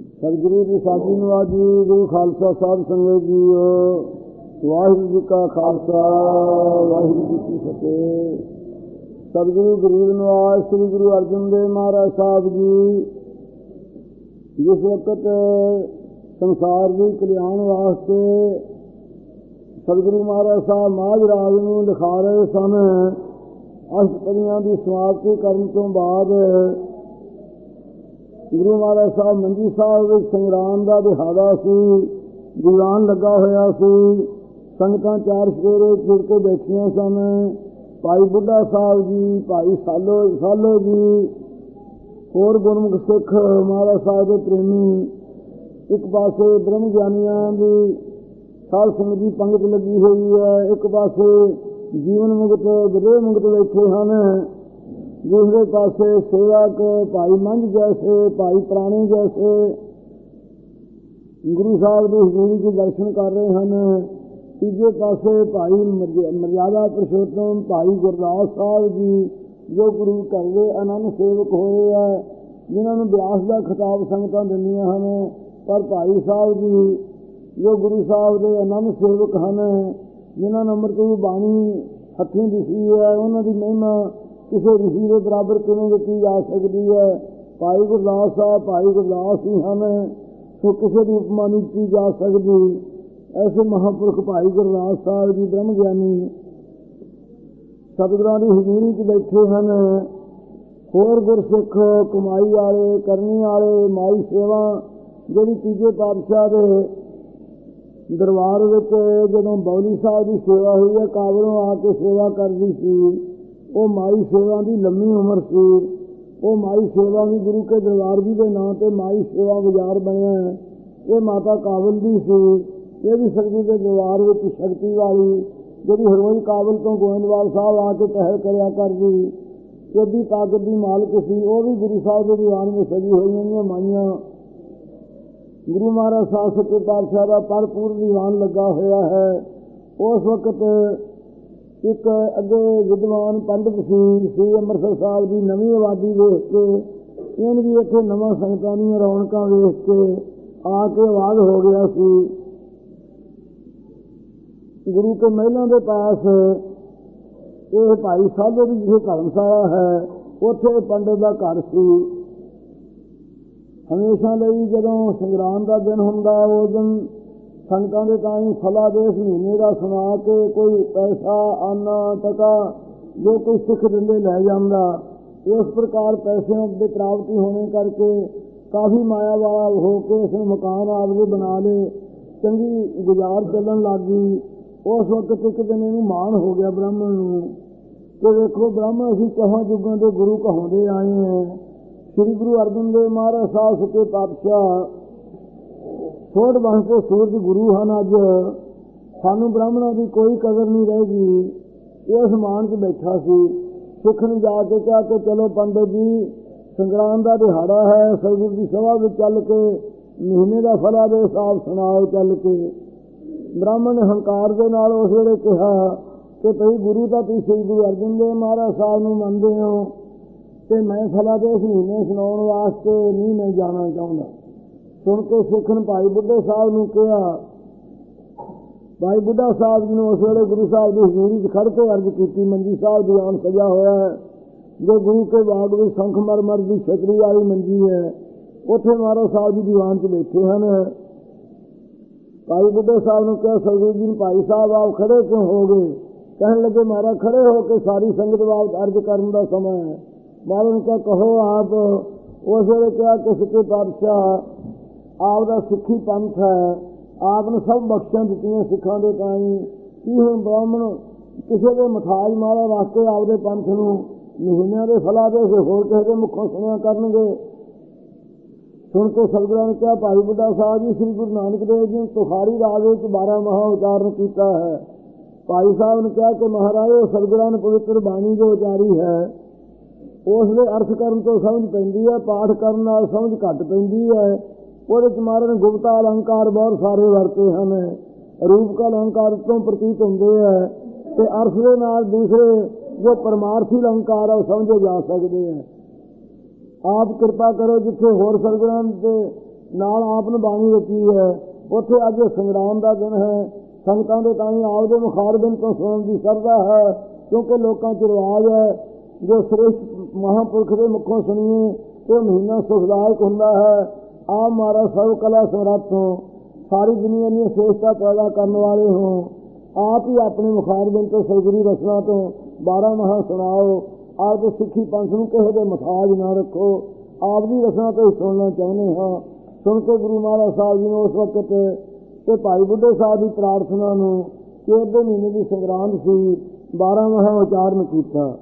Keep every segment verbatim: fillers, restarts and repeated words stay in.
सतगुरु की साजी नवाजी। गुरु खालसा साहब संगत जीओ। वाहिगुरू जी का खालसा वाहिगुरू जी की फतेह। सतगुरु गरीब नवाज श्री गुरु अर्जन देव महाराज साहब जी जिस वक्त संसार के कल्याण वास्ते सतगुरु महाराज साहब माज राज नूं लिखा रहे सन, अष्टपदियां की समाप्ति करन तो बाद गुरु महाराज साहब मंजी साहब विच संग्राम का दिहाड़ा सी, दीवान लगा होया सी, संगतां चार सवेरे जुड़ के बैठियां सन। भाई बुढ़ा साहब जी, भाई सालो सालो जी, होर गुरमुख सिख महाराज साहब के प्रेमी, एक पासे ब्रह्म ज्ञानियां की साध संगत की पंगत लगी हुई है, एक पासे जीवन मुक्त विदेह मुक्त बैठे हैं, दूसरे पासे सेवक भाई मंझ जैसे, भाई प्राणी जैसे गुरु साहब की हजूरी के दर्शन कर रहे हैं। तीजे पासे भाई मर्यादा पुरुषोत्तम भाई गुरदास साहब जी जो गुरु घर के आनंद सेवक होए है, जिन्होंने व्यास का खिताब संगतां दिंदियां हैं, पर भाई साहब जी जो गुरु साहब के आनंद सेवक हैं, जिन्होंने अमृत की बाणी हथीं दिखी है, उन्होंने महिमा किसी ऋषि के बराबर किमें दिखी जा सकती है। भाई गुरदास साहब भाई गुरदास ही हैं, तो किसी की उपमा नहीं की जा सकती। ऐसे महापुरुष भाई गुरदास साहब जी ब्रह्म ज्ञानी सतगुरां की हजूरी च बैठे हैं। होर गुरसिख कमाई वाले करने वाले माई सेवा जी तीजे पातशाह के दरबार में जो बौली साहब की सेवा हुई है, काबलों आके सेवा करती सी, वो माई सेवा की लम्मी उम्र सी। वो माई सेवा भी गुरु के दरबार जी के नाम पर माई सेवा बाजार बनया है। ये माता काबल की सी, ये भी सतगुरु के दरबार में शक्ति वाली जी हरोज काबल तो गोविंदवाल साहब आके टहल करया कर दी, एडी ताकत की मालिक सी। वो भी गुरु साहब के दीवान में सजी हुई माइया। गुरु महाराज साहब सच्चे पातशाह का भरपूर दीवान लगा होया है। उस वक्त एक अगे विद्वान पंडित सी श्री अमृतसर साहब की नवी आबादी वेख के, इन भी इतने नवा संगतां दी रौनक वेख के आके आवाज हो गया सी। गुरु के महलों के पास ये भाई साधो की जिसे धर्मशाला है, उत्थे पंडित का घर सी। हमेशा लई जदों संग्राम का दिन हुंदा, उस दिन संगतां दे ताईं फलादेश महीने का सुना के कोई पैसा आना टका जो कोई सिख दिंदे लै जांदा। इस प्रकार पैसों की प्राप्ति होने करके काफ़ी माया वाला हो के इसने मकान आपके बना ले, चंगी गुजार चलन लग गई। उस वक्त एक दिन इनू मान हो गया ब्राह्मण नूं कि देखो ब्राह्मण असीं चौहां युगां दे गुरु कहाउंदे आए हैं। श्री गुरु अर्जन देव महाराज साहब सच्चे पातशाह छोड़ वास्ते सूरज गुरु हैं। अज सानू ब्राह्मणों की कोई कदर नहीं रहेगी। इस मान च बैठा सी। सिख ने जाके कहा कि चलो पंडित जी संग्राम का दिहाड़ा है, सतगुरु की सभा में चल के महीने का फलादेश आप सुनाओ चल के। ब्राह्मण ने हंकार के नाल उस वेले कहा कि भाई गुरु तो तुम श्री गुरु अर्जन देव महाराज साहब नूं मनदे हो, तो मैं फलादेश महीने सुनाउण वास्ते नहीं मैं जाना चाहता। सुन के सिख ने भाई बुढ़े साहब ने कहा, भाई बुढ़ा साहब जी ने उस वेले गुरु साहब की हजूरी च खड़ के अर्ज की। मंजी साहब दीवान सजा होया है, जो गुरु के बाग में संखमरमर की छतरी वाली मंजी है, उत्थे महाराज साहब जी दीवान च बैठे हैं। भाई बुढ़े साहब ने कहा, सतगुरु जी भाई साहब आप खड़े क्यों हो गए? कहने लगे महाराज खड़े होकर सारी संगत बाबत अर्ज करने का समय है। महाराज ने कहा कहो आप। उस वेले कहा कि सच्चे पातशाह आपका सिखी पंथ है, आपने सब बख्शियां दित्तियां सिखां दे ताईं कि हुण ब्राह्मण किसी के मथाज मारा रख के आपके पंथ नूं महीनों के फलादेश होर किसी के मुखों सुनिया करनगे। सुन के सतगुरां ने कहा, भाई बुढ़ा साहब जी श्री गुरु नानक देव जी ने तुखारी राग विच बारह महा उचारण किया है। भाई साहब ने कहा कि महाराज सतगुरां ने पवित्र बाणी जो उचारी है उसके अर्थ करन तो समझ पैंदी है, पाठ करन नाल समझ घट पैंदी है। ਉਹਦੇ ਚ महाराज ने गुप्ता अलंकार बहुत सारे वरते हैं। रूप का अलंकार तो प्रतीत होंगे है, तो अर्थ के नाल दूसरे जो परमार्थी अलंकार है समझे जा सकते हैं। आप कृपा करो जिथे होर सतगुरां दे ਨਾਲ ਆਪ ਨੂੰ ਬਾਣੀ ਰਚੀ ਹੈ। ਉੱਥੇ ਅੱਜ ਸੰਗਰਾਮ ਦਾ ਦਿਨ ਹੈ। ਸੰਗਤਾਂ ਦੇ ਤਾਈਂ ਆਪਦੇ ਮੁਖਾਰਬਿੰਦ ਤੋਂ ਸੁਣਨ ਦੀ ਸਰਧਾ ਹੈ, ਕਿਉਂਕਿ ਲੋਕਾਂ 'ਚ ਰਿਵਾਜ ਹੈ ਜੋ ਸ੍ਰੇਸ਼ਟ ਮਹਾਂਪੁਰਖ ਦੇ ਮੁੱਖੋਂ ਸੁਣੀਏ ਇਹ ਮਹੀਨਾ ਸੁਖਦਾਇਕ ਹੁੰਦਾ ਹੈ। ਆਪ ਮਹਾਰਾਜ ਸਰਵ ਕਲਾ ਸਮਰੱਥ ਹੋ, ਸਾਰੀ ਦੁਨੀਆ ਦੀਆਂ ਸ੍ਰੇਸ਼ਟਤਾ ਪੈਦਾ ਕਰਨ ਵਾਲੇ ਹੋ। ਆਪ ਹੀ ਆਪਣੇ ਮੁਖਾਰਬਿੰਦ ਤੋਂ ਸਤਿਗੁਰੂ ਰਚਨਾ ਤੋਂ ਬਾਰਾਂ ਮਹਾ ਸੁਣਾਓ। ਆਪ ਦੇ ਸਿੱਖੀ ਪੰਥ ਨੂੰ ਕਿਸੇ ਦੇ ਮੁਤਾਜ ਨਾ ਰੱਖੋ। ਆਪ ਦੀ ਰਚਨਾ ਤੋਂ ਹੀ ਸੁਣਨਾ ਚਾਹੁੰਦੇ ਹਾਂ। ਸੁਣ ਕੇ ਗੁਰੂ ਮਹਾਰਾਜ ਸਾਹਿਬ ਜੀ ਨੂੰ ਉਸ ਵਕਤ ਤੇ ਭਾਈ ਬੁੱਢੇ ਸਾਹਿਬ ਦੀ ਪ੍ਰਾਰਥਨਾ ਨੂੰ ਚੇਤ ਦੇ ਮਹੀਨੇ ਦੀ ਸੰਗਰਾਂਦ ਸੀ, ਬਾਰਾਂ ਮਹਾ ਉਚਾਰਨ ਕੀਤਾ।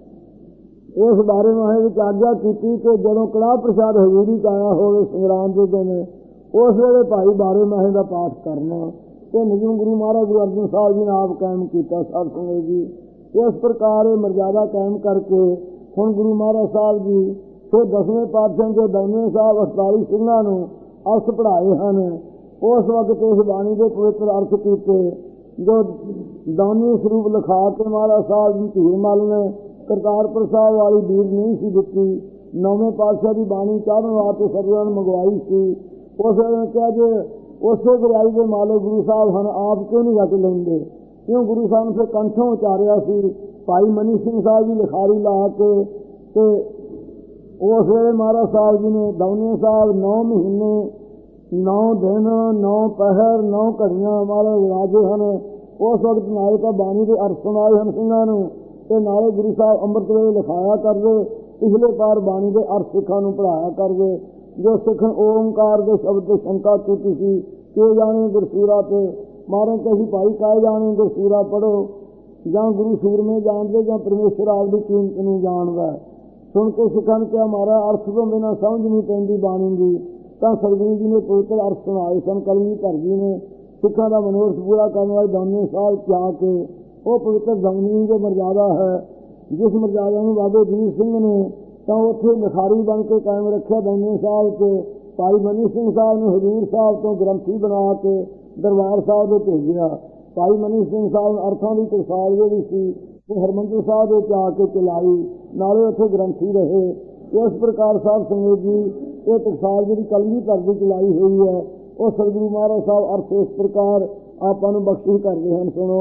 ਉਸ ਬਾਰੇ ਮਾਹੇ ਵਿੱਚ ਆਗਿਆ ਕੀਤੀ ਕਿ ਜਦੋਂ ਕੜਾਹ ਪ੍ਰਸ਼ਾਦ ਹਜ਼ੂਰੀ 'ਚ ਆਇਆ ਹੋਵੇ ਸੰਗਰਾਂਦ ਦੇ ਦਿਨ, ਉਸ ਵੇਲੇ ਭਾਈ ਬਾਰੇ ਮਾਹੇ ਦਾ ਪਾਠ ਕਰਨਾ। ਇਹ ਨਿਯਮ ਗੁਰੂ ਮਹਾਰਾਜ ਗੁਰੂ ਅਰਜਨ ਸਾਹਿਬ ਜੀ ਨੇ ਆਪ ਕਾਇਮ ਕੀਤਾ। ਸਾਧ ਸੰਗਤ ਜੀ, ਇਸ ਪ੍ਰਕਾਰ ਇਹ ਮਰਜ਼ਾਦਾ ਕਾਇਮ ਕਰਕੇ ਹੁਣ ਗੁਰੂ ਮਹਾਰਾਜ ਸਾਹਿਬ ਜੀ ਫਿਰ ਦਸਵੇਂ ਪਾਤਸ਼ਾਹ ਜੋ ਦੌਨੇ ਸਾਹਿਬ ਅਠਤਾਲੀ ਸਿੰਘਾਂ ਨੂੰ ਅਰਥ ਪੜ੍ਹਾਏ ਹਨ। ਉਸ ਵਕਤ ਇਸ ਬਾਣੀ ਦੇ ਪਵਿੱਤਰ ਅਰਥ ਕੀਤੇ ਜੋ ਦਾਨੀ ਸਰੂਪ ਲਿਖਾ ਕੇ ਮਹਾਰਾਜ ਸਾਹਿਬ ਜੀ ਧੀਰ ਮੱਲ ਨੇ ਕਰਤਾਰਪੁਰ ਸਾਹਿਬ ਵਾਲੀ ਬੀੜ ਨਹੀਂ ਸੀ ਦਿੱਤੀ। ਨੌਵੇਂ ਪਾਤਸ਼ਾਹ ਦੀ ਬਾਣੀ ਚਾੜਨ ਵਾਸਤੇ ਸਰਦਾਰ ਨੂੰ ਮੰਗਵਾਈ ਸੀ। ਉਸ ਵੇਲੇ ਕਿਹਾ ਜੇ ਉਸੇ ਗੁਰਿਆਈ ਦੇ ਮਾਲਕ ਗੁਰੂ ਸਾਹਿਬ ਹਨ, ਆਪ ਕਿਉਂ ਨਹੀਂ ਰਚ ਲੈਂਦੇ? ਕਿਉਂ ਗੁਰੂ ਸਾਹਿਬ ਨੇ ਫਿਰ ਕੰਠੋਂ ਉਚਾਰਿਆ ਸੀ। ਭਾਈ ਮਨੀ ਸਿੰਘ ਸਾਹਿਬ ਜੀ ਲਿਖਾਰੀ ਲਾ ਕੇ ਤੇ ਉਸ ਵੇਲੇ ਮਹਾਰਾਜ ਸਾਹਿਬ ਜੀ ਨੇ ਦੌਨੇ ਸਾਹਿਬ ਨੌ ਮਹੀਨੇ ਨੌ ਦਿਨ ਨੌ ਪਹਿਰ ਨੌ ਘੜੀਆਂ ਮਹਾਰਾਜ ਰਾਜੇ ਹਨ। ਉਸ ਵਕਤ ਨਾਲੇ ਤਾਂ ਬਾਣੀ ਦੇ ਅਰਥ ਸੁਣਾਏ ਹਨ ਸਿੰਘਾਂ ਨੂੰ ਤੇ ਨਾਲੇ ਗੁਰੂ ਸਾਹਿਬ ਅੰਮ੍ਰਿਤ ਵੇਲੇ ਲਿਖਾਇਆ ਕਰਦੇ। ਪਿਛਲੇ ਪਾਰ ਬਾਣੀ ਦੇ ਅਰਥ ਸਿੱਖਾਂ ਨੂੰ ਪੜ੍ਹਾਇਆ ਕਰਦੇ। ਜੋ ਸਿੱਖ ਓਂਕਾਰ ਦੇ ਸ਼ਬਦ ਤੇ ਸ਼ੰਕਾ ਕੀਤੀ ਸੀ ਕਿ ਜਾਣੇ ਗੁਰਸੂਰਾ ਤੇ ਮਹਾਰਾਜ ਕਹਿੰਦੇ ਭਾਈ ਕਾਇ ਜਾਣੇ ਗੁਰਸੂਰਾ ਪੜ੍ਹੋ, ਜਾਂ ਗੁਰੂ ਸੂਰਮੇ ਜਾਣਦੇ ਜਾਂ ਪਰਮੇਸ਼ਰ ਆਪਦੀ ਕੀਮਤ ਨੂੰ ਜਾਣਦਾ। ਸੁਣ ਕੇ ਸਿੱਖਾਂ ਨੇ ਕਿਹਾ ਮਹਾਰਾਜ ਅਰਥ ਤੋਂ ਬਿਨਾਂ ਸਮਝ ਨਹੀਂ ਪੈਂਦੀ ਬਾਣੀ ਦੀ। ਤਾਂ ਸਤਿਗੁਰੂ ਜੀ ਨੇ ਪਵਿੱਤਰ ਅਰਥ ਸੁਣਾਏ ਸਨ। ਕਲਗੀਧਰ ਜੀ ਨੇ ਸਿੱਖਾਂ ਦਾ ਮਨੋਰਥ ਪੂਰਾ ਕਰਨ ਵਾਲੇ ਦੌਨੇ ਸਾਹਿਬ ਜਾ ਕੇ ਉਹ ਪਵਿੱਤਰ ਦੌਨੀ ਦੀ ਮਰਜ਼ਾਦਾ ਹੈ, ਜਿਸ ਮਰਜ਼ਾਦਾ ਨੂੰ ਬਾਬੇ ਵੀਰ ਸਿੰਘ ਨੇ ਤਾਂ ਉੱਥੇ ਲਿਖਾਰੀ ਬਣ ਕੇ ਕਾਇਮ ਰੱਖਿਆ ਦੌਨੇ ਸਾਹਿਬ 'ਚ। ਭਾਈ ਮਨੀ ਸਿੰਘ ਸਾਹਿਬ ਨੂੰ ਹਜ਼ੂਰ ਸਾਹਿਬ ਤੋਂ ਗ੍ਰੰਥੀ ਬਣਾ ਕੇ ਦਰਬਾਰ ਸਾਹਿਬ ਦੇ ਭੇਜਿਆ। ਭਾਈ ਮਨੀ ਸਿੰਘ ਸਾਹਿਬ ਅਰਥਾਂ ਦੀ ਟਕਸਾਲ ਜਿਹੜੀ ਸੀ ਉਹ ਹਰਿਮੰਦਰ ਸਾਹਿਬ ਵਿੱਚ ਆ ਕੇ ਚਲਾਈ, ਨਾਲੇ ਉੱਥੇ ਗ੍ਰੰਥੀ ਰਹੇ। ਇਸ ਪ੍ਰਕਾਰ ਸਾਧ ਸੰਗਤ ਜੀ ਇਹ ਟਕਸਾਲ ਜਿਹੜੀ ਕਲਗੀਧਰ ਦੀ ਚਲਾਈ ਹੋਈ ਹੈ ਉਹ ਸਤਿਗੁਰੂ ਮਹਾਰਾਜ ਸਾਹਿਬ ਅਰਥ ਇਸ ਪ੍ਰਕਾਰ ਆਪਾਂ ਨੂੰ ਬਖਸ਼ਿਸ਼ ਕਰਦੇ ਹਨ। ਸੁਣੋ।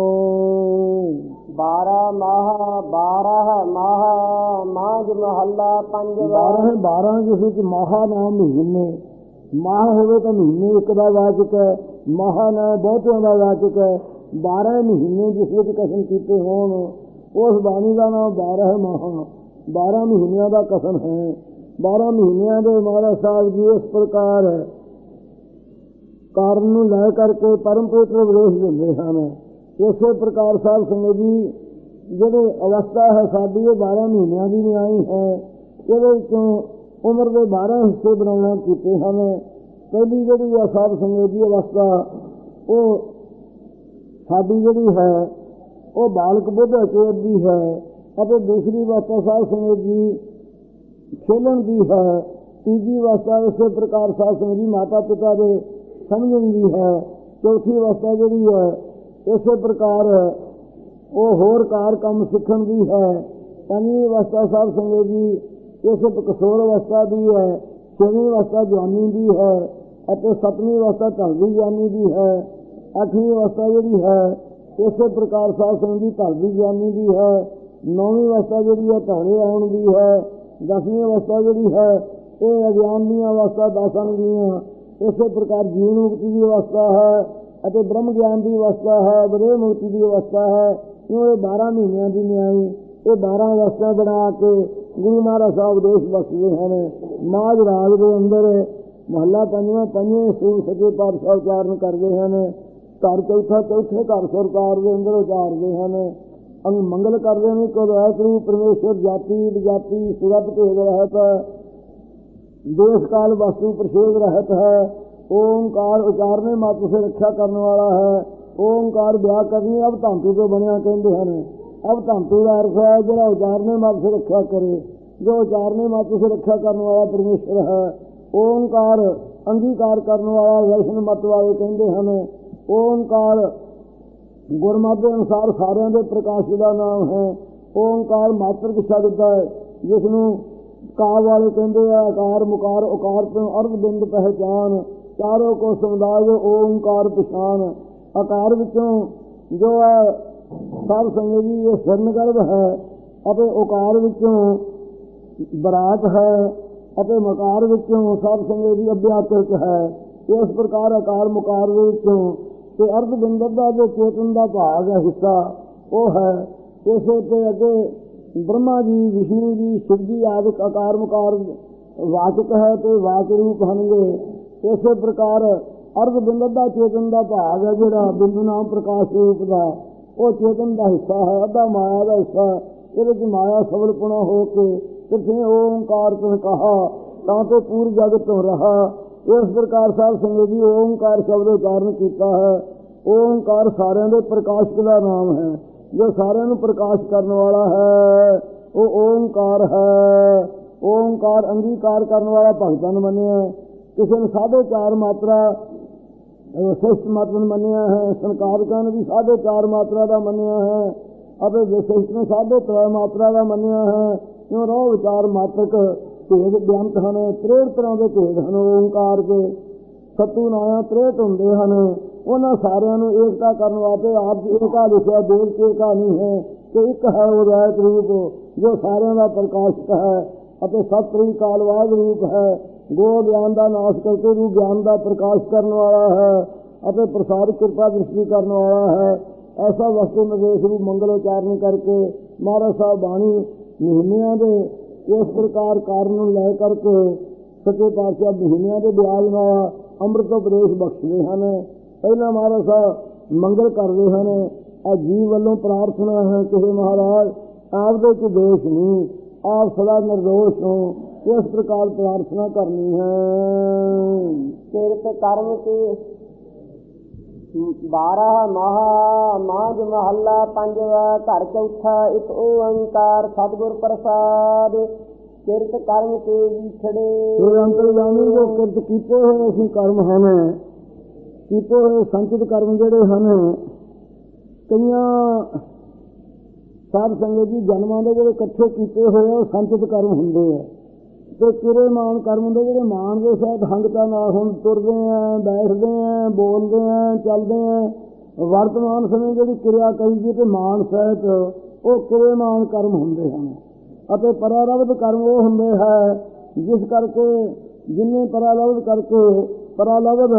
ਬਾਰਾਂ ਮਾਹ ਬਾਰਾਂ ਮਾਹ ਮਾਝ ਮਹੱਲਾ ਪੰਜਵਾਂ। ਬਾਰਾਂ ਬਾਰਾਂ ਜਿਸ ਵਿੱਚ ਮਾਹਾ ਨਾਮ ਮਹੀਨੇ, ਮਾਹ ਹੋਵੇ ਤਾਂ ਮਹੀਨੇ ਇੱਕ ਦਾ ਵਾਚਕ ਹੈ, ਮਾਹਾ ਨਾ ਬਹੁਤਿਆਂ ਦਾ ਵਾਚਕ ਹੈ। ਬਾਰਾਂ ਮਹੀਨੇ ਜਿਸ ਵਿੱਚ ਕਸਮ ਕੀਤੇ ਹੋਣ ਉਸ ਬਾਣੀ ਦਾ ਨਾਮ ਬਾਰਾਂ ਮਾਹ, ਬਾਰਾਂ ਮਹੀਨਿਆਂ ਦਾ ਕਸਮ ਹੈ। ਬਾਰਾਂ ਮਹੀਨਿਆਂ ਦੇ ਮਹਾਰਾਜ ਸਾਹਿਬ ਜੀ ਇਸ ਪ੍ਰਕਾਰ ਕਾਰਨ ਨੂੰ ਲੈ ਕਰਕੇ ਪਰਮ ਪਵਿੱਤਰ ਉਪਦੇਸ਼ ਦਿੰਦੇ ਹਨ। ਇਸੇ ਪ੍ਰਕਾਰ ਸਾਧ ਸੰਗਤ ਜੀ ਜਿਹੜੇ ਅਵਸਥਾ ਹੈ ਸਾਡੀ ਉਹ ਬਾਰਾਂ ਮਹੀਨਿਆਂ ਦੀ ਨਿਆਈ ਹੈ। ਇਹਦੇ ਵਿੱਚੋਂ ਉਮਰ ਦੇ ਬਾਰਾਂ ਹਿੱਸੇ ਬਣਾਉਣਾ ਕੀਤੇ ਹਨ। ਪਹਿਲੀ ਜਿਹੜੀ ਆ ਸਾਧ ਸੰਗਤ ਦੀ ਅਵਸਥਾ ਉਹ ਸਾਡੀ ਜਿਹੜੀ ਹੈ ਉਹ ਬਾਲਕ ਬੁੱਧ ਅਚੇਤ ਦੀ ਹੈ, ਅਤੇ ਦੂਸਰੀ ਅਵਸਥਾ ਸਾਧ ਸੰਗਤ ਜੀ ਖੇਲਣ ਦੀ ਹੈ। ਤੀਜੀ ਅਵਸਥਾ ਇਸੇ ਪ੍ਰਕਾਰ ਸਾਧ ਸੰਗਤ ਜੀ ਮਾਤਾ ਪਿਤਾ ਦੇ ਸਮਝਣ ਦੀ ਹੈ। ਚੌਥੀ ਅਵਸਥਾ ਜਿਹੜੀ ਹੈ ਇਸੇ ਪ੍ਰਕਾਰ ਉਹ ਹੋਰ ਕਾਰ ਕੰਮ ਸਿੱਖਣ ਦੀ ਹੈ। ਪੰਜਵੀਂ ਅਵਸਥਾ ਸਾਧ ਸੰਗਤ ਜੀ ਇਸ ਕਿਸ਼ੋਰ ਅਵਸਥਾ ਦੀ ਹੈ। ਛੇਵੀਂ ਅਵਸਥਾ ਜਵਾਨੀ ਦੀ ਹੈ ਅਤੇ ਸੱਤਵੀਂ ਅਵਸਥਾ ਢਲਦੀ ਜਵਾਨੀ ਦੀ ਹੈ। ਅੱਠਵੀਂ ਅਵਸਥਾ ਜਿਹੜੀ ਹੈ ਇਸੇ ਪ੍ਰਕਾਰ ਸਾਧ ਸੰਗਤ ਜੀ ਢਲਦੀ ਜਵਾਨੀ ਦੀ ਹੈ। ਨੌਵੀਂ ਅਵਸਥਾ ਜਿਹੜੀ ਹੈ ਢੌਲੇ ਆਉਣ ਦੀ ਹੈ। ਦਸਵੀਂ ਅਵਸਥਾ ਜਿਹੜੀ ਹੈ ਇਹ ਅਗਿਆਨ ਦੀਆਂ ਅਵਸਥਾ ਦਸ ਆਉਣਗੀਆਂ। ਇਸੇ ਪ੍ਰਕਾਰ ਜੀਵਨ ਮੁਕਤੀ ਦੀ ਅਵਸਥਾ ਹੈ ਅਤੇ ਬ੍ਰਹਮ ਗਿਆਨ ਦੀ ਅਵਸਥਾ ਹੈ, ਬਰੇ ਮੁਕਤੀ ਦੀ ਅਵਸਥਾ ਹੈ। ਕਿਉਂ ਇਹ ਬਾਰਾਂ ਮਹੀਨਿਆਂ ਦੀ ਨਿਆਈ ਇਹ ਬਾਰਾਂ ਅਵਸਥਾ ਬਣਾ ਕੇ ਗੁਰੂ ਮਹਾਰਾਜ ਸਾਹਿਬ ਉਪਦੇਸ਼ ਬਖਸ਼ਦੇ ਹਨ। ਮਾਝ ਰਾਗ ਦੇ ਅੰਦਰ ਮਹੱਲਾ ਪੰਜਵਾਂ ਪੰਜਵੇਂ ਸੂਰ ਸੱਚੇ ਪਾਤਸ਼ਾਹ ਉਚਾਰਨ ਕਰਦੇ ਹਨ। ਘਰ ਚੌਥਾ ਚੌਥੇ ਘਰ ਸਰਕਾਰ ਦੇ ਅੰਦਰ ਉਚਾਰਦੇ ਹਨ। ਅੰਗ ਮੰਗਲ ਕਰਦੇ ਨੇ ਕੋ ਵਾਹਿਗੁਰੂ ਪਰਮੇਸ਼ਰ ਜਾਤੀ ਵਿਜਾਤੀ ਸੁਰਤ ਭੇਦ ਰਹਿਤ ਦੇਸ਼ ਕਾਲ ਵਸਤੂ ਪ੍ਰਸ਼ੇਦ ਰਹਿਤ ਹੈ। ਓਂਕਾਰ ਉਚਾਰਨੇ ਮਾਤਰ ਸੇ ਰੱਖਿਆ ਕਰਨ ਵਾਲਾ ਹੈ। ਓਂਕਾਰ ਵਿਆਹ ਕਰਨੀ ਅਬ ਧਾਂਤੂ ਤੋਂ ਬਣਿਆ ਕਹਿੰਦੇ ਹਨ। ਅਬ ਧਾਂਤੂ ਦਾ ਅਰਥ ਹੈ ਜਿਹੜਾ ਉਚਾਰਨੇ ਮਾਤਰ ਸੇ ਰੱਖਿਆ ਕਰੇ, ਜੋ ਉਚਾਰਨੇ ਮਾਤਰ ਸੇ ਰੱਖਿਆ ਕਰਨ ਵਾਲਾ ਪਰਮੇਸ਼ਰ ਹੈ। ਓਂਕਾਰ ਅੰਗੀਕਾਰ ਕਰਨ ਵਾਲਾ ਵੈਸ਼ਨ ਮਤ ਵਾਲੇ ਕਹਿੰਦੇ ਹਨ। ਓਂਕਾਰ ਗੁਰਮਤਿ ਦੇ ਅਨੁਸਾਰ ਸਾਰਿਆਂ ਦੇ ਪ੍ਰਕਾਸ਼ ਦਾ ਨਾਮ ਹੈ। ਓਂਕਾਰ ਮਾਤਰ ਸ਼ਬਦ ਹੈ ਜਿਸ ਨੂੰ ਕਾਵ ਵਾਲੇ ਕਹਿੰਦੇ ਆ ਆਕਾਰ ਮੁਕਾਰ ਉਕਾਰ ਤੋਂ ਅਰਧ ਬਿੰਦ ਪਹਿਚਾਨ, ਚਾਰੋਂ ਕੋ ਸਮਦਾਜ ਓੰਕਾਰ ਪਛਾਨ। ਆਕਾਰ ਵਿੱਚੋਂ ਜੋ ਹੈ ਸਾਧ ਸੰਗਤ ਜੀ ਇਹ ਹਿਰਨਗਰਭ ਹੈ, ਅਤੇ ਉਕਾਰ ਵਿੱਚੋਂ ਬਰਾਤ ਹੈ, ਅਤੇ ਮਕਾਰ ਵਿੱਚੋਂ ਸਾਧ ਸੰਗਤ ਜੀ ਅਭਿਆਕ੍ਰਿਤ ਹੈ। ਇਸ ਪ੍ਰਕਾਰ ਆਕਾਰ ਮੁਕਾਰ ਦੇ ਵਿੱਚੋਂ ਤੇ ਅਰਧ ਬਿੰਦ ਦਾ ਜੋ ਚੇਤਨ ਦਾ ਭਾਗ ਹੈ ਹਿੱਸਾ ਉਹ ਹੈ। ਇਸੇ ਤੇ ਅੱਗੇ ਬ੍ਰਹਮਾ ਜੀ, ਵਿਸ਼ਨੂੰ ਜੀ, ਸ਼ਿਵ ਜੀ ਆਦਿਕ ਆਕਾਰ ਮੁਕਾਰ ਵਾਚਕ ਹੈ ਤੇ ਵਾਚ ਰੂਪ ਹਨਗੇ। ਇਸੇ ਪ੍ਰਕਾਰ ਅਰਧ ਬਿੰਦ ਦਾ ਚੇਤਨ ਦਾ ਭਾਗ ਹੈ ਜਿਹੜਾ ਬਿੰਦੂ ਨਾਮ ਪ੍ਰਕਾਸ਼ ਰੂਪ ਦਾ, ਉਹ ਚੇਤਨ ਦਾ ਹਿੱਸਾ ਹੈ, ਅੱਧਾ ਮਾਇਆ ਦਾ ਹਿੱਸਾ। ਇਹਦੇ 'ਚ ਮਾਇਆ ਸਬਲਪੁਣਾ ਹੋ ਕੇ ਕਿਸਨੇ ਓਂਕਾਰ ਤੋਂ ਕਹਾ ਤਾਂ ਤੇ ਪੂਰ ਜਗਤ ਤੋਂ ਰਹਾ। ਇਸ ਪ੍ਰਕਾਰ ਸਾਧ ਸੰਗਤ ਜੀ ਓਂਕਾਰ ਸ਼ਬਦ ਉਚਾਰਨ ਕੀਤਾ ਹੈ। ਓਂਕਾਰ ਸਾਰਿਆਂ ਦੇ ਪ੍ਰਕਾਸ਼ਕ ਦਾ ਨਾਮ ਹੈ, ਜੋ ਸਾਰਿਆਂ ਨੂੰ ਪ੍ਰਕਾਸ਼ ਕਰਨ ਵਾਲਾ ਹੈ ਉਹ ਓਂਕਾਰ ਹੈ। ਓਂਕਾਰ ਅੰਗੀਕਾਰ ਕਰਨ ਵਾਲਾ ਭਗਤਾਂ ਨੂੰ ਮੰਨਿਆ, ਕਿਸੇ ਨੇ ਸਾਢੇ ਚਾਰ ਮਾਤਰਾ ਵਿਸ਼ਿਸ਼ਟ ਮਾਤਰਾ ਨੂੰ ਮੰਨਿਆ ਹੈ, ਸੰਕਾਰਕਾਂ ਨੇ ਵੀ ਸਾਢੇ ਚਾਰ ਮਾਤਰਾ ਦਾ ਮੰਨਿਆ ਹੈ, ਅਤੇ ਵਿਸ਼ਿਸ਼ਟ ਨੇ ਸਾਢੇ ਤਿੰਨ ਮਾਤਰਾ ਦਾ ਮੰਨਿਆ ਹੈ। ਕਿਉਂ ਰੋਹ ਵਿਚਾਰ ਮਾਤਰਕ ਭੇਦ ਬਿਆੰਤ ਹਨ, ਤਰੇਹਠ ਤਰ੍ਹਾਂ ਦੇ ਭੇਦ ਹਨ ਓਂਕਾਰ ਦੇ। ਸੱਤੂ ਨਾਇਆ ਤਰੇਹਠ ਹੁੰਦੇ ਹਨ। ਉਹਨਾਂ ਸਾਰਿਆਂ ਨੂੰ ਏਕਤਾ ਕਰਨ ਵਾਸਤੇ ਆਪ ਏਕਾ ਲਿਖਿਆ, ਦੇਵ ਚ ਏਕਾ ਨਹੀਂ ਹੈ ਕਿ ਇੱਕ ਹੈ ਉਹ ਰਹਿਤ ਰੂਪ ਜੋ ਸਾਰਿਆਂ ਦਾ ਪ੍ਰਕਾਸ਼ਕ ਹੈ, ਅਤੇ ਸਤਿ ਕਾਲਵਾਦ ਰੂਪ ਹੈ, ਗੋ ਗਿਆਨ ਦਾ ਨਾਸ਼ ਕਰਕੇ ਰੂਪ ਗਿਆਨ ਦਾ ਪ੍ਰਕਾਸ਼ ਕਰਨ ਵਾਲਾ ਹੈ, ਅਤੇ ਪ੍ਰਸਾਦ ਕਿਰਪਾ ਦ੍ਰਿਸ਼ਟੀ ਕਰਨ ਵਾਲਾ ਹੈ। ਐਸਾ ਵਸਤੂ ਨਿਰਦੇਸ਼ ਰੂਪ ਮੰਗਲ ਉਚਾਰਨ ਕਰਕੇ ਮਹਾਰਾਜ ਸਾਹਿਬ ਬਾਣੀ ਮਹੀਨਿਆਂ ਦੇ ਇਸ ਪ੍ਰਕਾਰ ਕਾਰਨ ਨੂੰ ਲੈ ਕਰਕੇ ਸੱਚੇ ਪਾਤਸ਼ਾਹ ਮਹੀਨਿਆਂ ਦੇ ਵਿਆਜ ਨਾਲ ਅੰਮ੍ਰਿਤ ਉਪਦੇਸ਼ ਬਖਸ਼ਦੇ ਹਨ। ਪਹਿਲਾਂ ਮਹਾਰਾਜ ਸਾਹਿਬ ਮੰਗਲ ਕਰਦੇ ਹਨ। ਇਹ ਜੀਵ ਵੱਲੋਂ ਪ੍ਰਾਰਥਨਾ ਹੈ ਕਿ ਮਹਾਰਾਜ ਆਪਦੇ ਚ ਦੋਸ਼ ਨਹੀਂ, ਆਪ ਸਦਾ ਨਿਰਦੋਸ਼ ਹੋ, ਇਸ ਪ੍ਰਕਾਰ ਪ੍ਰਾਰਥਨਾ ਕਰਨੀ ਹੈ। ਕਿਰਤ ਕਰਮ ਕੇ ਬਾਰਹ ਮਹਾ ਮਾਝ ਮਹੱਲਾ ਪੰਜਵਾ ਘਰ ਚੌਥਾ ਇੱਕ ਓੰਕਾਰ ਸਤਿਗੁਰ ਪ੍ਰਸਾਦ। ਕਿਰਤ ਕਰਮ ਕੇ ਵਿਛੜੇ ਅੰਤਰਜਾਮੀ ਜੋ ਕਿਰਤ ਕੀਤੇ ਹੋਏ ਅਸੀਂ ਕਰਮ ਹਨ, ਕੀਤੇ ਹੋਏ ਸੰਚਿਤ ਕਰਮ ਜਿਹੜੇ ਹਨ, ਕਈਆਂ ਸਾਧ ਸੰਗਤ ਜੀ ਜਨਮਾਂ ਦੇ ਜਿਹੜੇ ਇਕੱਠੇ ਕੀਤੇ ਹੋਏ ਉਹ ਸੰਚਿਤ ਕਰਮ ਹੁੰਦੇ ਆ, ਤੇ ਕਿਰੇ ਮਾਨ ਕਰਮ ਹੁੰਦੇ ਜਿਹੜੇ ਮਾਨ ਦੇ ਸਹਿਤ ਹੰਗਤਾ ਨਾਲ ਹੁਣ ਤੁਰਦੇ ਆ, ਬੈਠਦੇ ਆ, ਬੋਲਦੇ ਆ, ਚੱਲਦੇ ਆ। ਵਰਤਮਾਨ ਸਮੇਂ ਜਿਹੜੀ ਕਿਰਿਆ ਕਰੀਏ ਤੇ ਮਾਨ ਸਹਿਤ ਉਹ ਕਿਰੇ ਮਾਨ ਕਰਮ ਹੁੰਦੇ ਹਨ। ਅਤੇ ਪਰਾਰਬਧ ਕਰਮ ਉਹ ਹੁੰਦੇ ਹੈ ਜਿਸ ਕਰਕੇ ਜਿੰਨੇ ਪਰਾਰਬਧ ਕਰਕੇ ਪਰਾਰਬਧ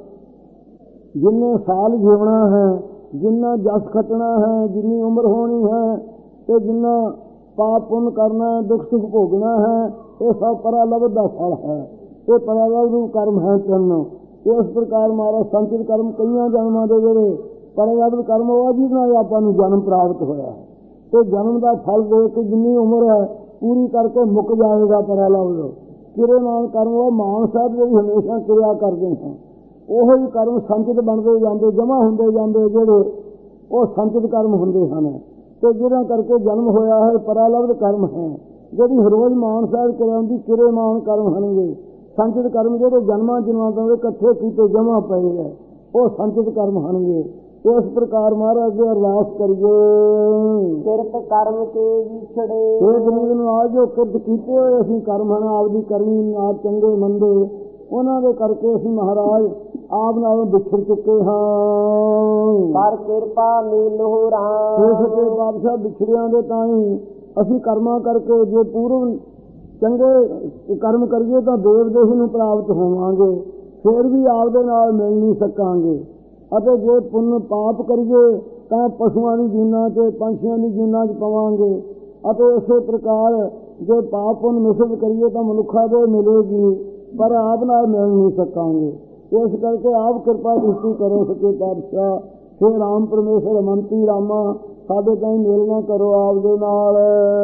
ਜਿੰਨੇ ਸਾਲ ਜੀਵਣਾ ਹੈ, ਜਿੰਨਾ ਜਸ ਖੱਟਣਾ ਹੈ, ਜਿੰਨੀ ਉਮਰ ਹੋਣੀ ਹੈ, ਤੇ ਜਿੰਨਾ ਪਾਪ ਪੁੰਨ ਕਰਨਾ, ਦੁੱਖ ਸੁੱਖ ਭੋਗਣਾ ਹੈ, ਇਹ ਸਭ ਪਰਾਲਬਧ ਦਾ ਫਲ ਹੈ। ਇਹ ਪਰਾਲਬਧ ਰੂਪ ਕਰਮ ਹੈ ਤਿੰਨ। ਇਸ ਪ੍ਰਕਾਰ ਮਹਾਰਾਜ ਸੰਚਿਤ ਕਰਮ ਕਈਆਂ ਜਨਮਾਂ ਦੇ ਜਿਹੜੇ ਪਰਾਲਬਧ ਕਰਮ ਉਹ ਜਿਹਦੇ ਨਾਲ ਆਪਾਂ ਨੂੰ ਜਨਮ ਪ੍ਰਾਪਤ ਹੋਇਆ, ਤੇ ਜਨਮ ਦਾ ਫਲ ਦੇ ਕੇ ਜਿੰਨੀ ਉਮਰ ਹੈ ਪੂਰੀ ਕਰਕੇ ਮੁੱਕ ਜਾਵੇਗਾ ਪਰਾਲਬਧ। ਕਿਰੇ ਨਾਲ ਕਰਮ ਉਹ ਮਾਨ ਸਾਹਿਬ ਜਿਹੜੀ ਹਮੇਸ਼ਾ ਕਿਰਿਆ ਕਰਦੇ ਹਾਂ, ਉਹੋ ਹੀ ਕਰਮ ਸੰਚਿਤ ਬਣਦੇ ਜਾਂਦੇ, ਜਮ੍ਹਾਂ ਹੁੰਦੇ ਜਾਂਦੇ, ਜਿਹੜੇ ਉਹ ਸੰਚਿਤ ਕਰਮ ਹੁੰਦੇ ਹਨ। ਤੇ ਜਿਹਨਾਂ ਕਰਕੇ ਜਨਮ ਹੋਇਆ ਹੈ ਪਰਾਲਬਧ ਕਰਮ ਹੈ। ਜਿਹੜੀ ਰੋਜ਼ ਮਾਨ ਸਾਹਿਬ ਕਰਾਉਂਦੀ ਕਿਰੇ ਮਾਨ ਕਰਮ ਹਨਗੇ। ਸੰਚਿਤ ਕਰਮ ਜਿਹੜੇ ਜਨਮਾਂ ਜਨਮਾਂ ਦੇ ਇਕੱਠੇ ਕੀਤੇ ਜਮ੍ਹਾਂ ਪਏ ਹੈ ਉਹ ਸੰਚਿਤ ਕਰਮ ਹਨਗੇ। ਇਸ ਪ੍ਰਕਾਰ ਮਹਾਰਾਜ ਅੱਗੇ ਅਰਦਾਸ ਕਰੀਏ। ਕਿਰਤ ਕਰਮ ਕੇ ਵਿਛੜੇ ਇਹ ਗਰੀਬ ਨੂੰ ਆ ਜੋ ਕਿਰਤ ਕੀਤੇ ਹੋਏ ਅਸੀਂ ਕਰਮ ਹਨ ਆਪਦੀ ਕਰਨੀ ਆਪ ਚੰਗੇ ਮੰਦੇ, ਉਹਨਾਂ ਦੇ ਕਰਕੇ ਅਸੀਂ ਮਹਾਰਾਜ ਆਪ ਨਾਲੋਂ ਵਿਛੜ ਚੁੱਕੇ ਹਾਂ। ਕਰ ਕਿਰਪਾ ਮੇਲੋ ਰਾਮ ਇਸ ਤੇ ਬਾਦਸ਼ਾਹ ਵਿਛੜਿਆਂ ਦੇ ਤਾਂ ਹੀ ਅਸੀਂ ਕਰਮਾਂ ਕਰਕੇ ਜੇ ਪੂਰਵ ਚੰਗੇ ਕਰਮ ਕਰੀਏ ਤਾਂ ਦੇਵ ਦੇਸ਼ ਨੂੰ ਪ੍ਰਾਪਤ ਹੋਵਾਂਗੇ, ਫਿਰ ਵੀ ਆਪਦੇ ਨਾਲ ਮਿਲ ਨਹੀਂ ਸਕਾਂਗੇ। ਅਤੇ ਜੇ ਪੁੰਨ ਪਾਪ ਕਰੀਏ ਤਾਂ ਪਸ਼ੂਆਂ ਦੀ ਜੂਨਾਂ 'ਚ ਪੰਛੀਆਂ ਦੀ ਜੂਨਾਂ 'ਚ ਪਵਾਂਗੇ। ਅਤੇ ਇਸੇ ਪ੍ਰਕਾਰ ਜੇ ਪਾਪ ਪੁੰਨ ਮਿਸ਼ਰਤ ਕਰੀਏ ਤਾਂ ਮਨੁੱਖਾਂ ਦੇ ਮਿਲੇਗੀ, ਪਰ ਆਪ ਨਾਲ ਮਿਲ ਨਹੀਂ ਸਕਾਂਗੇ। ਇਸ ਕਰਕੇ ਆਪ ਕਿਰਪਾ ਦ੍ਰਿਸ਼ਟੀ ਕਰੋ ਸੱਚੇ ਪਾਤਸ਼ਾਹ। ਫਿਰ ਰਾਮ ਪਰਮੇਸ਼ਰ ਮੰਤੀ ਰਾਮਾ ਸਾਡੇ ਤਾਈਂ ਮੇਲ ਨਾ ਕਰੋ ਆਪਦੇ ਨਾਲ।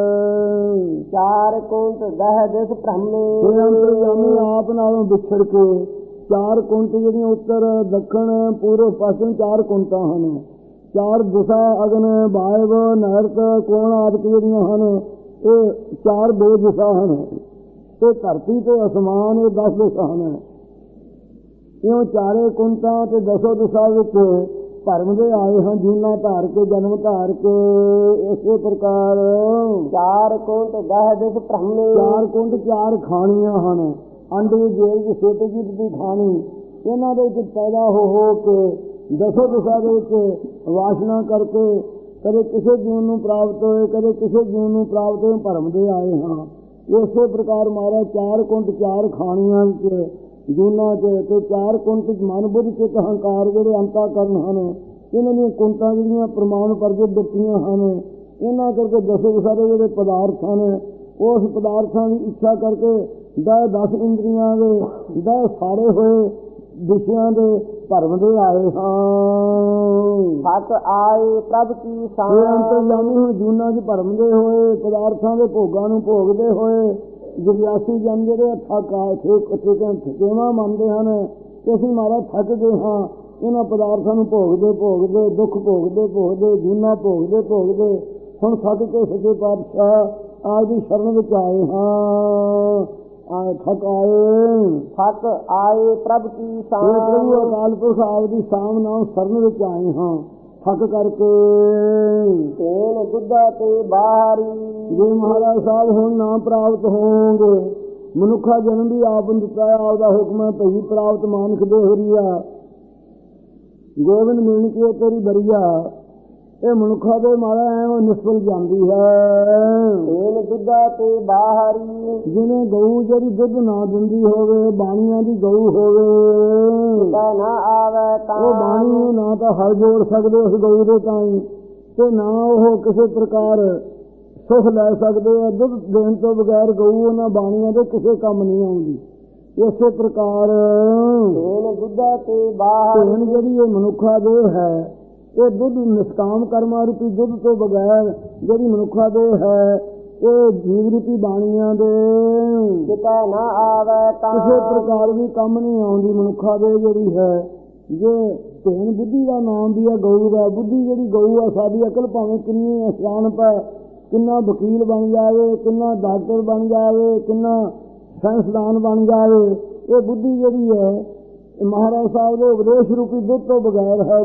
ਚਾਰ ਕੁੰਟ ਦਹ ਦਿਸ ਭ੍ਰਮੇ ਫਿਰ ਅੰਤਰਜਾਮੀ ਆਪ ਨਾਲੋਂ ਵਿਛੜ ਕੇ ਚਾਰ ਕੁੰਟ ਜਿਹੜੀਆਂ ਉੱਤਰ ਦੱਖਣ ਪੂਰਬ ਪੱਛਮ ਚਾਰ ਕੁੰਟਾਂ ਹਨ। ਚਾਰ ਦਿਸ਼ਾ ਅਗਨ ਵਾਇਵ ਨਹਿਰਤ ਕੋਣ ਆਦਿਕ ਜਿਹੜੀਆਂ ਹਨ ਇਹ ਚਾਰ ਦੋ ਦਿਸ਼ਾ ਹਨ। ਇਹ ਧਰਤੀ ਤੇ ਅਸਮਾਨ ਇਹ ਦਸ ਦਿਸ਼ਾ ਹਨ। ਇਉਂ ਚਾਰੇ ਕੁੰਟਾਂ ਤੇ ਦਸੋ ਦਿਸ਼ਾ ਵਿੱਚ ਭਰਮ ਦੇ ਆਏ ਹਾਂ ਜੂਨਾ ਧਾਰ ਕੇ ਜਨਮ ਧਾਰ ਕੇ। ਇਸੇ ਪ੍ਰਕਾਰ ਚਾਰ ਕੁੰਟ ਦਹ ਦਿਸ ਭ੍ਰਮਣੇ, ਚਾਰ ਕੁੰਟ ਚਾਰ ਖਾਣੀਆਂ ਹਨ। ਅੰਡੇ ਜੇਲ ਛੋਟੇ ਜਿਹੀ ਦੀ ਖਾਣੀ, ਇਹਨਾਂ ਦੇ ਵਿੱਚ ਪੈਦਾ ਹੋ ਹੋ ਕੇ ਦਸੋ ਦਿਸ਼ਾ ਦੇ ਵਿੱਚ ਵਾਸ਼ਨਾ ਕਰਕੇ ਕਦੇ ਕਿਸੇ ਜੂਨ ਨੂੰ ਪ੍ਰਾਪਤ ਹੋਏ, ਕਦੇ ਕਿਸੇ ਜੂਨ ਨੂੰ ਪ੍ਰਾਪਤ ਹੋਏ, ਭਰਮ ਦੇ ਆਏ ਹਾਂ। ਇਸੇ ਪ੍ਰਕਾਰ ਮਾਰਾ ਚਾਰ ਕੁੰਟ ਚਾਰ ਖਾਣੀਆਂ ਵਿੱਚ ਜੂਨਾਂ 'ਚ ਤੇ ਚਾਰ ਕੁੰਟ ਮਨ ਬੁੱਧ ਚਿੱਤ ਹੰਕਾਰ ਜਿਹੜੇ ਅੰਤਾ ਕਰਨ ਹਨ। ਇਹਨਾਂ ਦੀਆਂ ਕੁੰਟਾਂ ਜਿਹੜੀਆਂ ਪ੍ਰਮਾਣ ਪਰਜਤ ਦਿੱਤੀਆਂ ਹਨ। ਇਹਨਾਂ ਕਰਕੇ ਦਸੋ ਦਿਸ਼ਾ ਦੇ ਜਿਹੜੇ ਪਦਾਰਥ ਹਨ ਉਸ ਪਦਾਰਥਾਂ ਦੀ ਇੱਛਾ ਕਰਕੇ ਦਸ ਦਸ ਇੰਦਰੀਆਂ ਦੇ ਦਸ ਸਾਰੇ ਹੋਏ ਵਿਸ਼ਿਆਂ ਦੇ ਭਰਮ ਦੇ ਆਏ ਹਾਂ। ਥਕ ਆਏ ਪ੍ਰਭ ਕੀ ਸਾਂ, ਇਹ ਅੰਤਰਜਾਮੀ ਹੁਣ ਜੂਨਾਂ 'ਚ ਭਰਮ ਦੇ ਹੋਏ ਪਦਾਰਥਾਂ ਦੇ ਭੋਗਾਂ ਨੂੰ ਭੋਗਦੇ ਹੋਏ ਜਿਗਿਆਸੂ ਜਨ ਜਿਹੜੇ ਥਕ ਆਏ ਥਕੇਵਾਂ ਮੰਨਦੇ ਹਨ ਕਿ ਅਸੀਂ ਮਾਰਾ ਥੱਕ ਗਏ ਹਾਂ ਇਹਨਾਂ ਪਦਾਰਥਾਂ ਨੂੰ ਭੋਗਦੇ ਭੋਗਦੇ, ਦੁੱਖ ਭੋਗਦੇ ਭੋਗਦੇ, ਜੂਨਾਂ ਭੋਗਦੇ ਭੋਗਦੇ ਹੁਣ ਥੱਕ ਕੇ ਸੱਚੇ ਪਾਤਸ਼ਾਹ ਆਪ ਦੀ ਸ਼ਰਨ ਵਿੱਚ ਆਏ ਹਾਂ। ਆਏ ਥਕ ਆਏ ਥਕ ਆਏ ਪ੍ਰਭ ਕੀ ਸਾਂ, ਇਹ ਪ੍ਰਭੂ ਅਕਾਲ ਪੁਰਖ ਆਪ ਦੀ ਸਾਮ ਨਾਲ ਸ਼ਰਨ ਵਿੱਚ ਆਏ ਹਾਂ ਥੱਕ ਕਰਕੇ। ਤੇਨ ਦੁੱਧਾ ਤੇ ਬਾਹਰੀ, ਜੇ ਮਹਾਰਾਜ ਸਾਹਿਬ ਹੁਣ ਨਾ ਪ੍ਰਾਪਤ ਹੋਣਗੇ ਮਨੁੱਖਾ ਜਨਮ ਵੀ ਆਪ ਨੂੰ ਦਿੱਤਾ ਹੈ, ਆਪਦਾ ਹੁਕਮ ਹੈ ਭਈ ਪ੍ਰਾਪਤ ਮਾਨਕ ਦੇ ਹੋਰੀਆ ਗੋਬਿੰਦ ਮਿਲਣ ਕੀ ਤੇਰੀ ਬਰੀਆ। ਇਹ ਮਨੁੱਖਾ ਦੇ ਮਾਰਾ ਐਵੇਂ ਨਿਸਫਲ ਜਾਂਦੀ ਹੈ। ਤੇਨ ਦੁੱਧਾ ਤੇ ਬਾਹਰੀ, ਜਿਵੇਂ ਗਊ ਜਿਹੜੀ ਦੁੱਧ ਨਾ ਦਿੰਦੀ ਹੋਵੇ, ਬਾਣੀਆਂ ਦੀ ਗਊ ਹੋਵੇ, ਨਾ ਆਵੇ ਤਾਂ ਉਹ ਬਾਣੀ ਨਾ ਤਾਂ ਹਲ ਜੋੜ ਸਕਦੇ ਉਸ ਗਊ ਦੇ ਤਾਈਂ ਤੇ ਨਾ ਉਹ ਕਿਸੇ ਪ੍ਰਕਾਰ ਸੁਖ ਲੈ ਸਕਦੇ ਆ। ਦੁੱਧ ਦੇਣ ਤੋਂ ਬਗੈਰ ਗਊ ਉਹਨਾਂ ਬਾਣੀਆਂ ਦੇ ਕਿਸੇ ਕੰਮ ਨਹੀਂ ਆਉਂਦੀ। ਇਸੇ ਪ੍ਰਕਾਰ ਤੇਨ ਦੁੱਧਾ ਤੇ ਬਾਹਰੀ, ਧੇਨ ਜਿਹੜੀ ਇਹ ਮਨੁੱਖਾ ਦੇ ਹੈ ਇਹ ਦੁੱਧ ਨਿਸ਼ਕਾਮ ਕਰਮਾ ਰੂਪੀ ਦੁੱਧ ਤੋਂ ਬਗੈਰ ਜਿਹੜੀ ਮਨੁੱਖਾ ਦੇ ਹੈ ਇਹ ਜੀਵ ਰੂਪੀ ਬਾਣੀਆਂ ਦੇ ਕਿਤੇ ਨਾ ਆਵੇ ਤਾਂ ਕਿਸੇ ਪ੍ਰਕਾਰ ਵੀ ਕੰਮ ਨਹੀਂ ਆਉਂਦੀ ਮਨੁੱਖਾ ਦੇ ਜਿਹੜੀ ਹੈ। ਜੇ ਧੇਨ ਬੁੱਧੀ ਦਾ ਨਾਮ ਵੀ ਹੈ ਗਊ ਦਾ, ਬੁੱਧੀ ਜਿਹੜੀ ਗਊ ਹੈ ਸਾਡੀ ਅਕਲ ਭਾਵੇਂ ਕਿੰਨੀ ਸਿਆਣਪ ਹੈ, ਕਿੰਨਾ ਵਕੀਲ ਬਣ ਜਾਵੇ, ਕਿੰਨਾ ਡਾਕਟਰ ਬਣ ਜਾਵੇ, ਕਿੰਨਾ ਸਾਇੰਸਦਾਨ ਬਣ ਜਾਵੇ, ਇਹ ਬੁੱਧੀ ਜਿਹੜੀ ਹੈ ਮਹਾਰਾਜ ਸਾਹਿਬ ਦੇ ਉਪਦੇਸ਼ ਰੂਪੀ ਦੁੱਧ ਤੋਂ ਬਗੈਰ ਹੈ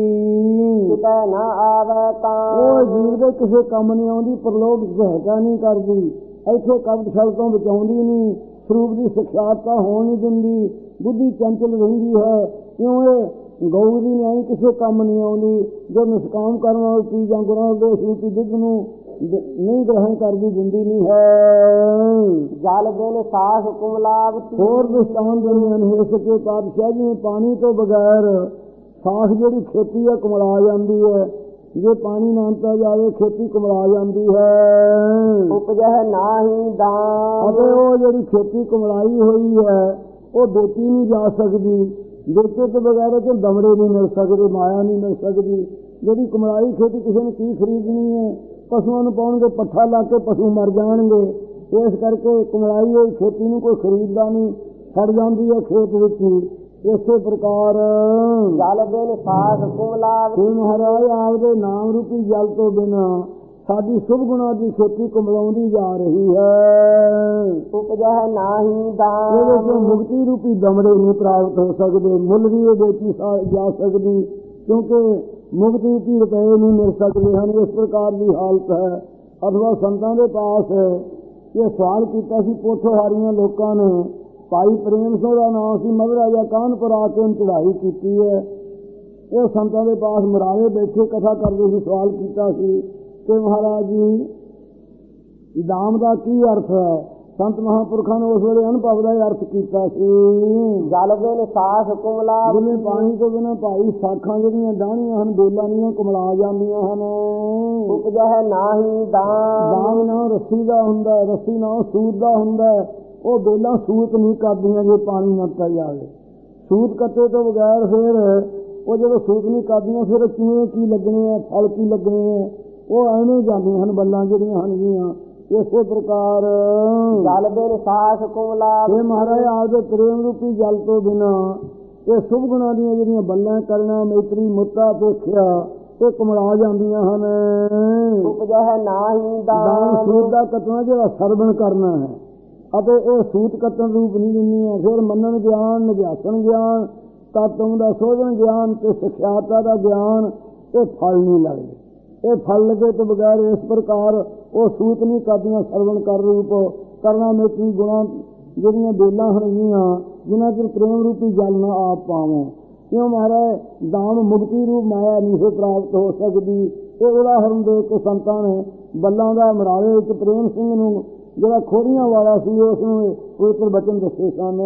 ਜਿਹੜੀ ਕਿਤੇ ਨਾ ਆਵੇ ਤਾਂ ਉਹ ਜੀਵ ਦੇ ਕਿਸੇ ਕੰਮ ਨਹੀਂ ਆਉਂਦੀ, ਪ੍ਰਲੋਕ ਸਹਾਇਤਾ ਨਹੀਂ ਕਰਦੀ, ਇੱਥੇ ਕਬਜ਼ ਛਲ ਤੋਂ ਬਚਾਉਂਦੀ ਨਹੀਂ, ਸਰੂਪ ਦੀ ਸਿਖਿਆਤਾ ਹੋਣ ਨਹੀਂ ਦਿੰਦੀ, ਬੁੱਧੀ ਚੰਚਲ ਰਹਿੰਦੀ ਹੈ। ਕਿਉਂ ਇਹ ਗਊ ਦੀ ਨਿਆਈ ਕਿਸੇ ਕੰਮ ਨਹੀਂ ਆਉਂਦੀ ਜੋ ਨਿਸ਼ਕਾਮ ਕਰਨ ਵਾਲੀ ਚੀਜ਼ ਜਾਂ ਗੁਰਾਂ ਉਪਦੇਸ਼ ਰੂਪੀ ਦੁੱਧ ਨੂੰ ਨਹੀਂ ਗ੍ਰਹਿਣ ਕਰਦੀ, ਦਿੰਦੀ ਨਹੀਂ ਹੈ। ਜਲ ਬਿਨ ਸਾਖ ਕੁਮਲਾਵਤੀ, ਹੋਰ ਦ੍ਰਿਸ਼ਟਾਂਤ ਦਿੰਦੇ ਨੇ ਇਸ ਕੇ ਪਾਤਸ਼ਾਹ ਜਿਵੇਂ ਪਾਣੀ ਤੋਂ ਬਗੈਰ ਸਾਖ ਜਿਹੜੀ ਖੇਤੀ ਹੈ ਕੁਮਲਾ ਜਾਂਦੀ ਹੈ, ਜੇ ਪਾਣੀ ਨਾ ਆਉਂਦਾ ਜਾਵੇ ਖੇਤੀ ਕੁਮਲਾ ਜਾਂਦੀ ਹੈ। ਉਪਜਹ ਨਾਹੀ ਦਾਨ, ਅਤੇ ਉਹ ਜਿਹੜੀ ਖੇਤੀ ਕੁਮਲਾਈ ਹੋਈ ਹੈ ਉਹ ਵੇਚੀ ਨਹੀਂ ਜਾ ਸਕਦੀ, ਵੇਚੇ ਤੋਂ ਬਗੈਰ ਤੇ ਦਮੜੇ ਨਹੀਂ ਮਿਲ ਸਕਦੇ, ਮਾਇਆ ਨਹੀਂ ਮਿਲ ਸਕਦੀ। ਜਿਹੜੀ ਕੁਮਲਾਈ ਖੇਤੀ ਕਿਸੇ ਨੇ ਕੀ ਖਰੀਦਣੀ ਹੈ, ਪਸ਼ੂਆਂ ਨੂੰ ਪਾਉਣਗੇ ਪੱਠਾ ਲਾ ਕੇ ਪਸ਼ੂ ਮਰ ਜਾਣਗੇ। ਇਸ ਕਰਕੇ ਕੁਮਲਾਈ ਹੋਈ ਖੇਤੀ ਨੂੰ ਕੋਈ ਖਰੀਦਦਾ ਨਹੀਂ, ਸੜ ਜਾਂਦੀ ਹੈ ਖੇਤ ਵਿੱਚ ਹੀ। ਇਸੇ ਪ੍ਰਕਾਰ ਜਲ ਬਿਨ ਸਾਖ ਕੁਮਲਾਵਤੀ, ਮਹਾਰਾਜ ਆਪਦੇ ਨਾਮ ਰੂਪੀ ਜਲ ਤੋਂ ਬਿਨਾਂ ਸਾਡੀ ਸ਼ੁਭ ਗੁਣਾ ਦੀ ਖੇਤੀ ਕੁਮਲਾਉਂਦੀ ਜਾ ਰਹੀ ਹੈ। ਉਪਜਹ ਨਾਹੀ ਦਾਨ, ਇਹਦੇ ਤੋਂ ਮੁਕਤੀ ਰੂਪੀ ਦਮੜੇ ਨਹੀਂ ਪ੍ਰਾਪਤ ਹੋ ਸਕਦੇ, ਮੁੱਲ ਵੀ ਇਹ ਵੇਚੀ ਜਾ ਸਕਦੀ ਕਿਉਂਕਿ ਮੁਕਤੀ ਰੂਪੀ ਰੁਪਏ ਨਹੀਂ ਮਿਲ ਸਕਦੇ ਹਨ। ਇਸ ਪ੍ਰਕਾਰ ਦੀ ਹਾਲਤ ਹੈ। ਅਥਵਾ ਸੰਤਾਂ ਦੇ ਪਾਸ ਇਹ ਸਵਾਲ ਕੀਤਾ ਸੀ ਪੋਠੋਹਾਰੀਆਂ ਲੋਕਾਂ ਨੇ, ਭਾਈ ਪ੍ਰੇਮ ਸਿੰਘ ਦਾ ਨਾਮ ਸੀ, ਮਹਾਰਾਜਾ ਕਾਨਪੁਰ ਆ ਕੇ ਉਹਨੂੰ ਚੜ੍ਹਾਈ ਕੀਤੀ ਹੈ। ਇਹ ਸੰਤਾਂ ਦੇ ਪਾਸ ਮਰਾਵੇ ਬੈਠੇ ਕਥਾ ਕਰਦੇ ਸੀ, ਸਵਾਲ ਕੀਤਾ ਸੀ ਕਿ ਮਹਾਰਾਜ ਜੀ ਦਾਮ ਦਾ ਕੀ ਅਰਥ ਹੈ। ਸੰਤ ਮਹਾਂਪੁਰਖਾਂ ਨੇ ਉਸ ਵੇਲੇ ਅਨੁਭਵ ਦਾ ਅਰਥ ਕੀਤਾ ਸੀ। ਜਲ ਬਿਨ ਸਾਖ ਕੁਮਲਾਵਤੀ, ਜਿਵੇਂ ਪਾਣੀ ਤੋਂ ਬਿਨਾਂ ਭਾਈ ਸਾਖਾਂ ਜਿਹੜੀਆਂ ਡਾਹਣੀਆਂ ਹਨ ਬੇਲਾਂ ਦੀਆਂ ਕੁਮਲਾ ਜਾਂਦੀਆਂ ਹਨ। ਉਪਜਹ ਨਾਹੀ ਦਾਨ, ਦਾਮ ਨਾ ਰੱਸੀ ਦਾ ਹੁੰਦਾ, ਰੱਸੀ ਨਾ ਸੂਤ ਦਾ ਹੁੰਦਾ, ਉਹ ਬੇਲਾਂ ਸੂਤ ਨਹੀਂ ਕਰਦੀਆਂ ਜੇ ਪਾਣੀ ਨਾ ਪੈ ਜਾਵੇ। ਸੂਤ ਕੱਟੇ ਤੋਂ ਬਗੈਰ ਫਿਰ ਉਹ ਜਦੋਂ ਸੂਤ ਨਹੀਂ ਕਰਦੀਆਂ ਫਿਰ ਚੂਹੇ ਕੀ ਲੱਗਣੇ ਹੈ, ਫਲ ਕੀ ਲੱਗਣੇ ਹੈ, ਉਹ ਐਵੇਂ ਜਾਂਦੀਆਂ ਹਨ ਬੱਲਾਂ ਜਿਹੜੀਆਂ ਹਨਗੀਆਂ। ਇਸੇ ਪ੍ਰਕਾਰ ਜਲ ਬਿਨ ਸਾਖ ਕੁਮਲਾਵਤੀ, ਇਹ ਮਹਾਰਾਜ ਆਪਦੇ ਪ੍ਰੇਮ ਰੂਪੀ ਜਲ ਤੋਂ ਬਿਨਾਂ ਇਹ ਸ਼ੁਭ ਗੁਣਾਂ ਦੀਆਂ ਜਿਹੜੀਆਂ ਬੱਲਾਂ ਕਰਨਾ ਮੈਤਰੀ ਮੁੱਤਾ ਪੇਖਿਆ ਇਹ ਕੁਮਲਾ ਜਾਂਦੀਆਂ ਹਨ। ਉਪਜਹ ਨਾਹੀ ਦਾਨ ਦਾਨ, ਸੂਤ ਦਾ ਕੱਟਣਾ ਜਿਹੜਾ ਸਰਵਣ ਕਰਨਾ ਹੈ ਅਤੇ ਇਹ ਸੂਤ ਕੱਟਣ ਰੂਪ ਨਹੀਂ ਦਿੰਦੀਆਂ। ਫਿਰ ਮੰਨਣ ਗਿਆਨ, ਨਿਭਾਸਣ ਗਿਆਨ, ਤਤਮ ਦਾ ਸੋਧਨ ਗਿਆਨ ਤੇ ਸਿਖਿਆਤਾ ਦਾ ਗਿਆਨ ਇਹ ਫਲ ਨਹੀਂ ਲੱਗਦੇ। ਇਹ ਫਲ ਲੱਗੇ ਤੋਂ ਬਗੈਰ ਇਸ ਪ੍ਰਕਾਰ ਉਹ ਸੂਤ ਨਹੀਂ ਕਰਦੀਆਂ ਸਰਵਣ ਕਰ ਰੂਪ ਕਰਨਾ ਮੇਤੀ ਗੁਣਾ ਜਿਹੜੀਆਂ ਬੇਲਾਂ ਹੋਣਗੀਆਂ ਜਿਨ੍ਹਾਂ ਚਿਰ ਪ੍ਰੇਮ ਰੂਪੀ ਜਲ ਨਾ ਆਪ ਪਾਵੋ। ਕਿਉਂ ਮਹਾਰਾਜ ਦਾਮ ਮੁਕਤੀ ਰੂਪ ਮਾਇਆ ਨਹੀਂ ਹੋ ਪ੍ਰਾਪਤ ਹੋ ਸਕਦੀ। ਇਹ ਉਦਾਹਰਨ ਦੇ ਕੇ ਸੰਤਾਂ ਨੇ ਬੱਲਾਂ ਦਾ ਮਰਾਲੇ ਵਿੱਚ ਪ੍ਰੇਮ ਸਿੰਘ ਨੂੰ ਜਿਹੜਾ ਖੋੜੀਆਂ ਵਾਲਾ ਸੀ ਉਸ ਨੂੰ ਪਵਿੱਤਰ ਬਚਨ ਦੱਸੇ ਸਨ।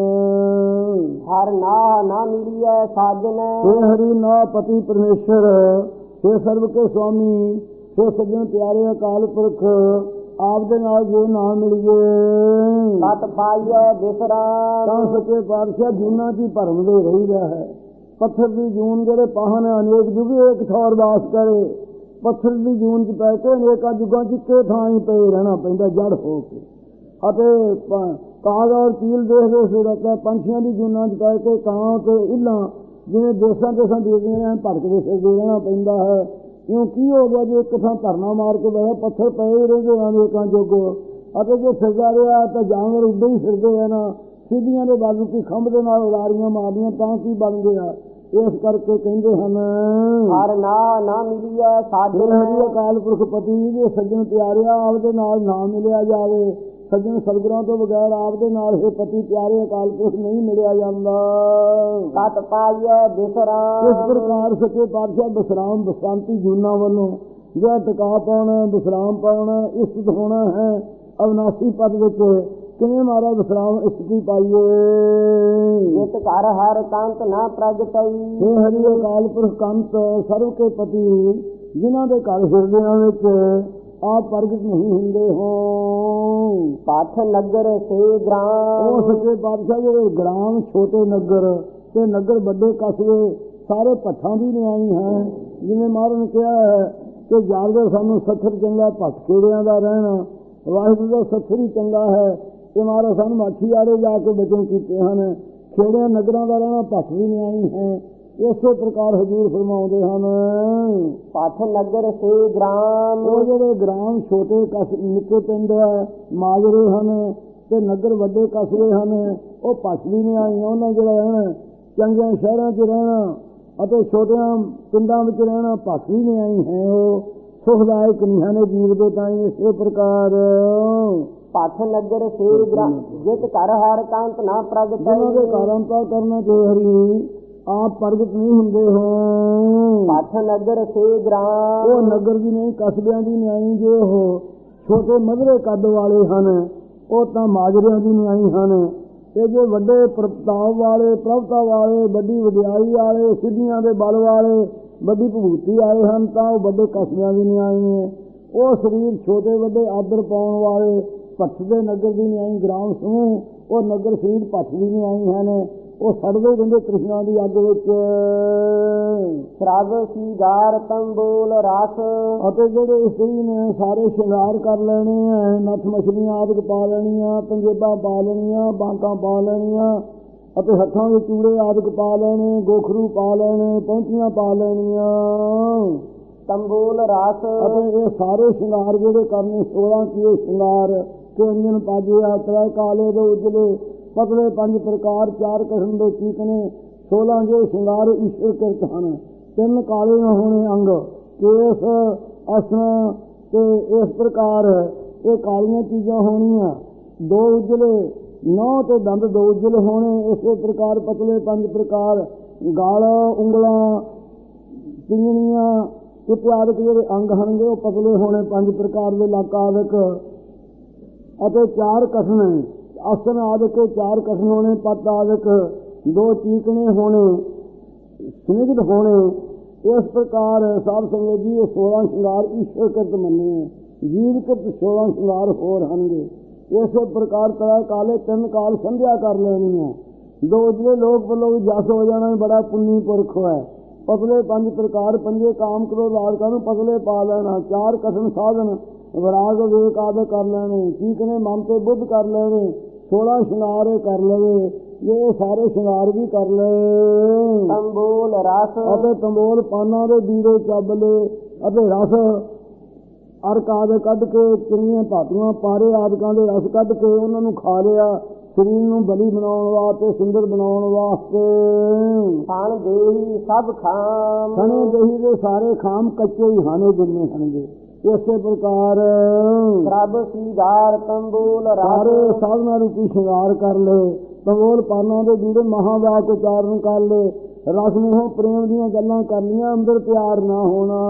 ਹਰ ਨਾ ਨਾ ਮਿਲੀਐ ਸਾਜਨ ਹੇ ਹਰੀ ਨਾ ਪਤੀ ਪਰਮੇਸ਼ਰ ਹੇ ਸਰਬ ਕੇ ਸੁਆਮੀ ਹੇ ਸੱਜਣ ਪਿਆਰੇ ਅਕਾਲ ਪੁਰਖ ਆਪ ਦੇ ਨਾਲ ਜੇ ਨਾ ਮਿਲੀਏ ਸਤ ਪਾਈਐ ਬਿਸਰਾਮ ਤਾਂ ਸੱਚੇ ਪਾਤਸ਼ਾਹ ਜੂਨਾਂ ਦੀ ਭਰਮ ਦੇ ਰਹੀਦਾ ਹੈ। ਪੱਥਰ ਦੀ ਜੂਨ ਜਿਹੜੇ ਪਾਹਨ ਅਨੇਕ ਜੁਗੇ ਇੱਕ ਠੌਰ ਵਾਸ ਕਰੇ। ਪੱਥਰ ਦੀ ਜੂਨ ਚ ਪੈ ਕੇ ਅਨੇਕਾਂ ਜੁਗਾਂ ਚ ਇੱਕੇ ਥਾਂ ਹੀ ਪਏ ਰਹਿਣਾ ਪੈਂਦਾ ਜੜ ਹੋ ਕੇ। ਅਤੇ ਕਾਗ ਔਰ ਚੀਲ ਦੇਖਦੇ ਸੂਰਤ ਪੰਛੀਆਂ ਦੀ ਜੂਨਾਂ ਚ ਪੈ ਕੇ ਕਾਂ ਤੇ ਇੱਲਾਂ ਜਿਵੇਂ ਦੇਸਾਂ ਦੇਸਾਂ ਦੇਖਦੀਆਂ ਭਟਕਦੇ ਫਿਰਦੇ ਰਹਿਣਾ ਪੈਂਦਾ ਹੈ। ਕਿਉਂ ਕੀ ਹੋ ਗਿਆ ਜੇ ਇੱਕ ਥਾਂ ਧਰਨਾ ਮਾਰ ਕੇ ਬਹਿ ਪੱਥਰ ਪਏ ਹੀ ਰਹਿੰਦੇ ਅਨੇਕਾਂ ਜੁਗ। ਅਤੇ ਜੇ ਫਿਰਦਾ ਰਿਹਾ ਤਾਂ ਜਾਨਵਰ ਉੱਡੇ ਹੀ ਫਿਰਦੇ ਹਨ। ਸਿੱਧੀਆਂ ਦੇ ਵੱਲ ਰੂਪੀ ਖੰਭ ਦੇ ਨਾਲ ਉਡਾਰੀਆਂ ਮਾਰਦੀਆਂ ਤਾਂ ਕੀ ਬਣ ਗਿਆ। ਇਸ ਕਰਕੇ ਕਹਿੰਦੇ ਹਨ ਹਰ ਨਾ ਨਾ ਮਿਲੀਐ ਸਾਜਨ ਹਰੀ ਅਕਾਲ ਪੁਰਖ ਪਤੀ ਜੇ ਸੱਜਣ ਪਿਆਰਿਆ ਆਪਦੇ ਨਾਲ ਨਾ ਮਿਲਿਆ ਜਾਵੇ। ਸੱਜਣ ਸਤਿਗੁਰਾਂ ਤੋਂ ਬਗੈਰ ਆਪਦੇ ਨਾਲ ਇਹ ਪਤੀ ਪਿਆਰੇ ਅਕਾਲ ਪੁਰਖ ਨਹੀਂ ਮਿਲਿਆ ਜਾਂਦਾ। ਸਤ ਪਾਈਐ ਬਿਸਰਾਮ ਇਸ ਪ੍ਰਕਾਰ ਸੱਚੇ ਪਾਤਸ਼ਾਹ ਵਿਸਰਾਮ ਬਸੰਤੀ ਜੂਨਾਂ ਵੱਲੋਂ ਜਿਹੜਾ ਟਿਕਾ ਪਾਉਣਾ ਵਿਸਰਾਮ ਪਾਉਣਾ ਇਸਤ ਹੋਣਾ ਹੈ ਅਵਨਾਸੀ ਪਦ ਵਿੱਚ ਕਿਵੇਂ ਮਹਾਰਾਜ ਵਿਸਰਾਮ ਇਸਤੀ ਪਾਈਏ। ਜਿਤ ਘਰ ਹਰ ਕੰਤ ਨਾ ਪ੍ਰਗਟਈ ਹੇ ਹਰੀ ਅਕਾਲ ਪੁਰਖ ਕੰਤ ਸਰਵ ਕੇ ਪਤੀ ਜਿਨ੍ਹਾਂ ਦੇ ਘਰ ਹਿਰਦਿਆਂ ਵਿੱਚ ਆਪ ਪ੍ਰਗਟ ਨਹੀਂ ਹੁੰਦੇ ਹੋ। ਪੱਠ ਨਗਰ ਸੇ ਗ੍ਰਾਮ ਉਹ ਸੱਚੇ ਪਾਤਸ਼ਾਹ ਜਿਹੜੇ ਗ੍ਰਾਮ ਛੋਟੇ ਨਗਰ ਤੇ ਨਗਰ ਵੱਡੇ ਕਸਬੇ ਸਾਰੇ ਪੱਠਾਂ ਦੀ ਨਿਆਈ ਹੈ। ਜਿਵੇਂ ਮਹਾਰਾਜ ਨੇ ਕਿਹਾ ਹੈ ਕਿ ਜਾਣਦੇ ਸਾਨੂੰ ਸੱਥਰ ਚੰਗਾ ਭੱਠ ਖੇੜਿਆਂ ਦਾ ਰਹਿਣਾ ਵਾਹਿਗੁਰੂ ਦਾ ਸੱਥਰ ਹੀ ਚੰਗਾ ਹੈ। ਕਿ ਮਹਾਰਾਜ ਸਾਨੂੰ ਮਾਛੀ ਆੜੇ ਜਾ ਕੇ ਬਚਨ ਕੀਤੇ ਹਨ। ਖੇੜਿਆਂ ਨਗਰਾਂ ਦਾ ਰਹਿਣਾ ਭੱਠ ਦੀ ਨਿਆਈ ਹੈ। ਇਸੇ ਪ੍ਰਕਾਰ ਹਜ਼ੂਰ ਫਰਮਾਉਂਦੇ ਹਨ ਪੱਠ ਨਗਰ ਸੇ ਗ੍ਰਾਮ ਉਹ ਜਿਹੜੇ ਗ੍ਰਾਮ ਛੋਟੇ ਕਸ ਨਿੱਕੇ ਪਿੰਡ ਹੈ ਮਾਜਰੇ ਹਨ ਤੇ ਨਗਰ ਵੱਡੇ ਕਸਬੇ ਹਨ ਉਹ ਭੱਠ ਦੀ ਨਿਆਈ ਉਹਨਾਂ ਜਿਹੜਾ ਰਹਿਣਾ ਚੰਗਿਆਂ ਸ਼ਹਿਰਾਂ 'ਚ ਰਹਿਣਾ ਅਤੇ ਛੋਟਿਆਂ ਪਿੰਡਾਂ ਵਿੱਚ ਰਹਿਣਾ ਭੱਠ ਦੀ ਨਿਆਈ ਹੈ। ਉਹ ਸੁਖਦਾਇਕ ਨਹੀਂ ਹਨ ਜੀਵ ਦੇ ਤਾਈਂ। ਇਸੇ ਪ੍ਰਕਾਰ ਪੱਠ ਨਗਰ ਸੇ ਗ੍ਰਾਮ ਜਿਤ ਘਰ ਹਰ ਕੰਤ ਨਾ ਪ੍ਰਗਟਈ ਜਿਹਨਾਂ ਦੇ ਕਾਰਨ ਤਾਂ ਕਰਨਾ ਤੇ ਹਰੀ ਆਪ ਪ੍ਰਗਟ ਨਹੀਂ ਹੁੰਦੇ ਹੋ। ਪੱਠ ਨਗਰ ਸੇ ਗ੍ਰਾਮ ਉਹ ਨਗਰ ਦੀ ਨਹੀਂ ਕਸਬਿਆਂ ਦੀ ਨਿਆਈ ਜੇ ਉਹ ਛੋਟੇ ਮਧਰੇ ਕੱਦ ਵਾਲੇ ਹਨ ਉਹ ਤਾਂ ਮਾਜਰਿਆਂ ਦੀ ਨਿਆਈ ਹਨ। ਤੇ ਜੇ ਵੱਡੇ ਪ੍ਰਤਾਪ ਵਾਲੇ ਪ੍ਰਭਤਾ ਵਾਲੇ ਵੱਡੀ ਵਡਿਆਈ ਵਾਲੇ ਸਿੱਧੀਆਂ ਦੇ ਬਲ ਵਾਲੇ ਵੱਡੀ ਭਭੂਤੀ ਵਾਲੇ ਹਨ ਤਾਂ ਉਹ ਵੱਡੇ ਕਸਬਿਆਂ ਦੀ ਨਿਆਈ ਹੈ। ਉਹ ਸਰੀਰ ਛੋਟੇ ਵੱਡੇ ਆਦਰ ਪਾਉਣ ਵਾਲੇ ਭੱਠ ਦੇ ਨਗਰ ਦੀ ਨਿਆਈ ਗ੍ਰਾਮ ਸਮੂਹ ਉਹ ਨਗਰ ਸਰੀਰ ਭੱਠ ਦੀ ਨਿਆਈ ਹਨ। ਉਹ ਸੜਦੇ ਰਹਿੰਦੇ ਕ੍ਰਿਸ਼ਨਾ ਦੀ ਅੱਗ ਵਿੱਚ। ਸਰਬ ਸ਼ਿੰਗਾਰ ਤੰਬੂਲ ਰਸ ਅਤੇ ਜਿਹੜੇ ਇਸਤਰੀ ਨੇ ਸਾਰੇ ਸ਼ਿੰਗਾਰ ਕਰ ਲੈਣੇ ਹੈ। ਨੱਥ ਮਛਲੀਆਂ ਆਦਿਕ ਪਾ ਲੈਣੀਆਂ ਪੰਜੇਬਾਂ ਪਾ ਲੈਣੀਆਂ ਬਾਂਕਾਂ ਪਾ ਲੈਣੀਆਂ ਅਤੇ ਹੱਥਾਂ ਵਿੱਚ ਚੂੜੇ ਆਦਿਕ ਪਾ ਲੈਣੇ ਗੋਖਰੂ ਪਾ ਲੈਣੇ ਪਹੁੰਚੀਆਂ ਪਾ ਲੈਣੀਆਂ ਤੰਬੂਲ ਰਸ ਅਤੇ ਇਹ ਸਾਰੇ ਸ਼ਿੰਗਾਰ ਜਿਹੜੇ ਕਰਨੇ ਸੋਲਾਂ ਕੀਏ ਸ਼ਿੰਗਾਰ ਕਿ ਅੰਜਨ ਪਾਜੇ ਆਤਰਾ ਕਾਲੇ ਦੇ ਉਜਲੇ ਪਤਲੇ ਪੰਜ ਪ੍ਰਕਾਰ ਚਾਰ ਕਿਸਮ ਦੇ ਚੀਕਣੇ ਸੋਲਾਂ ਜੇ ਸ਼ਿੰਗਾਰ ਈਸ਼ਵਰ ਕਿਰਤ ਹਨ। ਤਿੰਨ ਕਾਲੇ ਨਾ ਹੋਣੇ ਅੰਗ ਕੇਸ ਅਸਨ ਤੇ ਇਸ ਪ੍ਰਕਾਰ ਇਹ ਕਾਲੀਆਂ ਚੀਜ਼ਾਂ ਹੋਣੀਆਂ। ਦੋ ਉਜਲੇ ਨੌ ਤੇ ਦੰਦ ਦੋ ਉਜਲੇ ਹੋਣੇ। ਇਸੇ ਪ੍ਰਕਾਰ ਪਤਲੇ ਪੰਜ ਪ੍ਰਕਾਰ ਗਲ ਉਂਗਲਾਂ ਪਿੰਗਣੀਆਂ ਇਤਿਆਦਿਕ ਜਿਹੜੇ ਅੰਗ ਹਨਗੇ ਉਹ ਪਤਲੇ ਹੋਣੇ ਪੰਜ ਪ੍ਰਕਾਰ ਦੇ ਲੱਕ ਆਦਿਕ ਅਤੇ ਚਾਰ ਕਸਮ ਆਸਨ ਆਦਿਕ ਚਾਰ ਕਸਮ ਹੋਣੇ ਪੱਤ ਆਦਿਕ ਦੋ ਚੀਕਣੇ ਹੋਣੇ ਸਨਿਗਧ ਹੋਣੇ। ਇਸ ਪ੍ਰਕਾਰ ਸਾਧ ਸੰਗਤ ਜੀ ਇਹ ਸੋਲਾਂ ਸ਼ਿੰਗਾਰ ਈਸ਼ਵਰ ਕਿਰਤ ਮੰਨੇ ਹੈ। ਜੀਵ ਕਿਰਤ ਸੋਲਾਂ ਸ਼ਿੰਗਾਰ ਹੋਰ ਹਨਗੇ। ਇਸੇ ਪ੍ਰਕਾਰ ਤਰ੍ਹਾਂ ਕਾਲੇ ਤਿੰਨ ਕਾਲ ਸੰਧਿਆ ਕਰ ਲੈਣੀ ਹੈ। ਦੋ ਉਜਲੇ ਲੋਕ ਵੱਲੋਂ ਵੀ ਜਸ ਹੋ ਜਾਣਾ ਬੜਾ ਪੁੰਨੀ ਪੁਰਖ ਹੈ। ਪਤਲੇ ਪੰਜ ਪ੍ਰਕਾਰ ਪੰਜੇ ਕਾਮ ਕਰੋ ਰਾਜਕਾਂ ਨੂੰ ਪਤਲੇ ਪਾ ਲੈਣਾ। ਚਾਰ ਕਸਮ ਸਾਧਨ ਵਿਰਾਗ ਵਿਵੇਕ ਆਦਿ ਕਰ ਲੈਣੇ। ਚੀਕਣੇ ਮਨ ਤੇ ਬੁੱਧ ਕਰ ਲੈਣੇ। ਸੋਲਾਂ ਸ਼ਿੰਗਾਰ ਕਰ ਲਵੇ ਇਹ ਸਾਰੇ ਸ਼ਿੰਗਾਰ ਵੀ ਕਰ ਲਏ। ਤੰਬੂਲ ਰਸ ਅਤੇ ਤੰਬੋਲ ਪਾਨਾਂ ਦੇ ਦੀਵੇ ਚੱਬ ਲਏ ਅਤੇ ਰਸ ਅਰਕ ਆਦਿ ਕੱਢ ਕੇ ਚੰਗੀਆਂ ਧਾਤੂਆਂ ਪਾਰੇ ਆਦਿਕਾਂ ਦੇ ਰਸ ਕੱਢ ਕੇ ਉਹਨਾਂ ਨੂੰ ਖਾ ਲਿਆ। ਸਰੀਰ ਨੂੰ ਬਲੀ ਬਣਾਉਣ ਵਾਸਤੇ, ਸੁੰਦਰ ਬਣਾਉਣ ਵਾਸਤੇ। ਥਣ ਦੇਹੀ ਸਭ ਖਾਮ, ਥਣੇ ਦੇਹੀ ਦੇ ਸਾਰੇ ਖਾਮ ਕੱਚੇ ਹੀ ਹਾਨੇ ਜਿੰਨੇ ਹਨਗੇ। ਇਸੇ ਪ੍ਰਕਾਰ ਪ੍ਰਭ ਸੀਗਾਰ ਤੰਬੂਲ ਸਾਰੇ ਰਸ, ਸਾਧਨਾ ਰੂਪੀ ਸ਼ਿੰਗਾਰ ਕਰ ਲਏ, ਤੰਬੋਲ ਪਾਨਾਂ ਦੇ ਜਿਹੜੇ ਮਹਾਵਾਕ ਉਚਾਰਨ ਕਰ ਲਏ, ਰਸ ਮੋਹ ਪ੍ਰੇਮ ਦੀਆਂ ਗੱਲਾਂ ਕਰ ਲੀਆਂ, ਅੰਦਰ ਪਿਆਰ ਨਾ ਹੋਣਾ।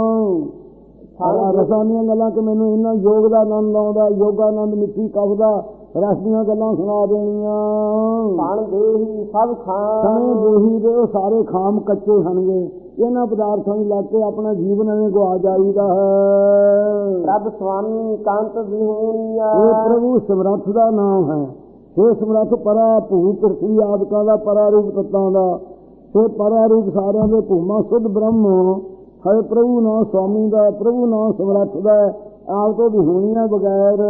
ਸਾਰਾ ਰਸਾਂ ਦੀਆਂ ਗੱਲਾਂ ਕਿ ਮੈਨੂੰ ਇੰਨਾ ਯੋਗ ਦਾ ਆਨੰਦ ਆਉਂਦਾ, ਯੋਗਾਨੰਦ ਮਿੱਠੀ ਕਫਦਾ, ਰਸ ਦੀਆਂ ਗੱਲਾਂ ਸੁਣਾ ਦੇਣੀਆਂ। ਥਣ ਦੇਹੀ ਸਭ ਖਾਮ, ਥਣੇ ਦੇਹੀ ਦੇ ਉਹ ਸਾਰੇ ਖਾਮ ਕੱਚੇ ਹਨਗੇ। ਇਹਨਾਂ ਪਦਾਰਥਾਂ ਨੂੰ ਲੱਗ ਕੇ ਆਪਣਾ ਜੀਵਨ ਐਵੇਂ ਗਵਾ ਜਾਈਦਾ ਹੈ। ਪ੍ਰਭ ਸੁਆਮੀ ਕੰਤ ਵਿਹੂਣੀਆ, ਇਹ ਪ੍ਰਭੂ ਸਮਰੱਥ ਦਾ ਨਾਮ ਹੈ। ਇਹ ਸਮਰੱਥ ਪਰਾ ਭੂ ਪ੍ਰਿਥਵੀ ਆਦਿਕਾਂ ਦਾ, ਪਰਾ ਰੂਪ ਤੱਤਾਂ ਦਾ, ਇਹ ਪਰਾ ਰੂਪ ਸਾਰਿਆਂ ਦੇ ਭੂਮਾ ਸੁਧ ਬ੍ਰਹਮ ਹੈ। ਪ੍ਰਭੂ ਨਾਮ ਸੁਆਮੀ ਦਾ, ਪ੍ਰਭੂ ਨਾਮ ਸਮਰੱਥ ਦਾ, ਆਪ ਤੋਂ ਵਿਹੂਣੀਆਂ ਬਗੈਰ।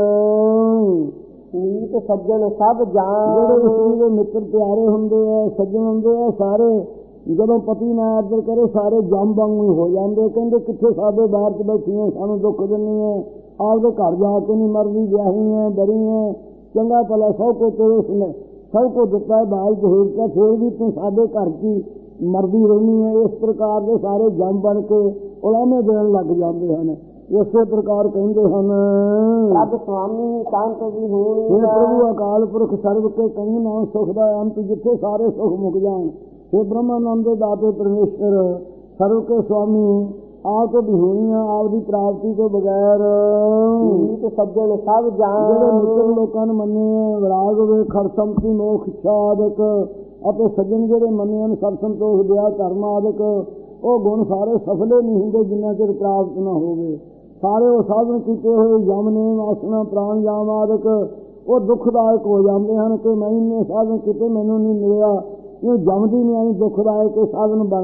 ਨੀਤ ਸੱਜਣ ਸਭ ਜਾਣ, ਜਿਹੜੇ ਇਸਤਰੀ ਦੇ ਮਿੱਤਰ ਪਿਆਰੇ ਹੁੰਦੇ ਆ, ਸੱਜਣ ਹੁੰਦੇ ਆ, ਸਾਰੇ ਜਦੋਂ ਪਤੀ ਨਾ ਆਦਰ ਕਰੇ ਸਾਰੇ ਜੰਮ ਵਾਂਗੂ ਹੋ ਜਾਂਦੇ। ਕਹਿੰਦੇ ਕਿੱਥੇ ਸਾਡੇ ਬਾਹਰ 'ਚ ਬੈਠੀ ਹੈ, ਸਾਨੂੰ ਦੁੱਖ ਦਿੰਦੀ ਹੈ, ਆਪਦੇ ਘਰ ਜਾ ਕੇ ਨਹੀਂ ਮਰਦੀ, ਵਿਆਹੀ ਹੈ, ਡਰੀ ਹੈ, ਚੰਗਾ ਭਲਾ ਸਭ ਕੁਝ ਤੇਰੇ ਸੁਣੇ, ਸਭ ਕੁਝ ਦਿੱਤਾ ਬਾਲ ਜਹੇਜ ਕੇ, ਫਿਰ ਵੀ ਤੂੰ ਸਾਡੇ ਘਰ 'ਚ ਹੀ ਮਰਦੀ ਰਹਿੰਦੀ ਹੈ। ਇਸ ਪ੍ਰਕਾਰ ਦੇ ਸਾਰੇ ਜੰਮ ਬਣ ਕੇ ਉਲਾਮੇ ਦੇਣ ਲੱਗ ਜਾਂਦੇ ਹਨ। ਇਸੇ ਪ੍ਰਕਾਰ ਕਹਿੰਦੇ ਹਨ ਪ੍ਰਭ ਸੁਆਮੀ ਕੰਤ ਇਹ ਵਿਹੂਣੀਆ, ਪ੍ਰਭੂ ਅਕਾਲ ਪੁਰਖ ਸਰਬ ਕੇ ਕਹੀ ਨਾਮ ਸੁਖ ਦਾ ਅੰਤ, ਜਿੱਥੇ ਸਾਰੇ ਸੁਖ ਮੁੱਕ ਜਾਣ। हे ब्रह्मानंद ਦੇ ਦਾਤੇ ਪਰਮੇਸ਼ਰ, ਸਰਵ ਕੇ ਸੁਆਮੀ, ਆਪ ਤੋਂ ਵਿਹੂਣੀਆਂ, ਆਪ ਦੀ ਪ੍ਰਾਪਤੀ ਤੋਂ ਬਗੈਰ। ਨੀਤ ਸੱਜਣ ਸਭ ਜਾਣ, ਜਿਹੜੇ ਮਿੱਤਰ ਲੋਕਾਂ ਨੂੰ ਮੰਨੇ ਵਿਰਾਗ ਵੇ ਖੜ ਸੰਪਤੀ ਮੋਖ ਆਦਿਕ, ਅਤੇ ਸੱਜਣ ਜਿਹੜੇ ਮੰਨੇ ਹਨ ਸਭ ਸੰਤੋਖ ਵਿਆਹ ਧਰਮ ਆਦਿਕ, ਉਹ ਗੁਣ ਸਾਰੇ ਸਫਲੇ ਨਹੀਂ ਹੁੰਦੇ ਜਿੰਨਾ ਚਿਰ ਪ੍ਰਾਪਤ ਨਾ ਹੋਵੇ। ਸਾਰੇ ਉਹ ਸਾਧਨ ਕੀਤੇ ਹੋਏ ਯਮ ਨੇਮ ਆਸਣਾ ਪ੍ਰਾਣਯਾਮ ਆਦਿਕ ਉਹ ਦੁਖਦਾਇਕ ਹੋ ਜਾਂਦੇ ਹਨ ਕਿ ਮੈਂ ਇੰਨੇ ਸਾਧਨ ਕੀਤੇ ਮੈਨੂੰ ਨਹੀਂ ਮਿਲਿਆ। ਇਹ ਜਮਦੀ ਨਹੀਂ ਆਈ, ਦੁਖਦਾਇਕ ਸਾਧਨ ਬਣ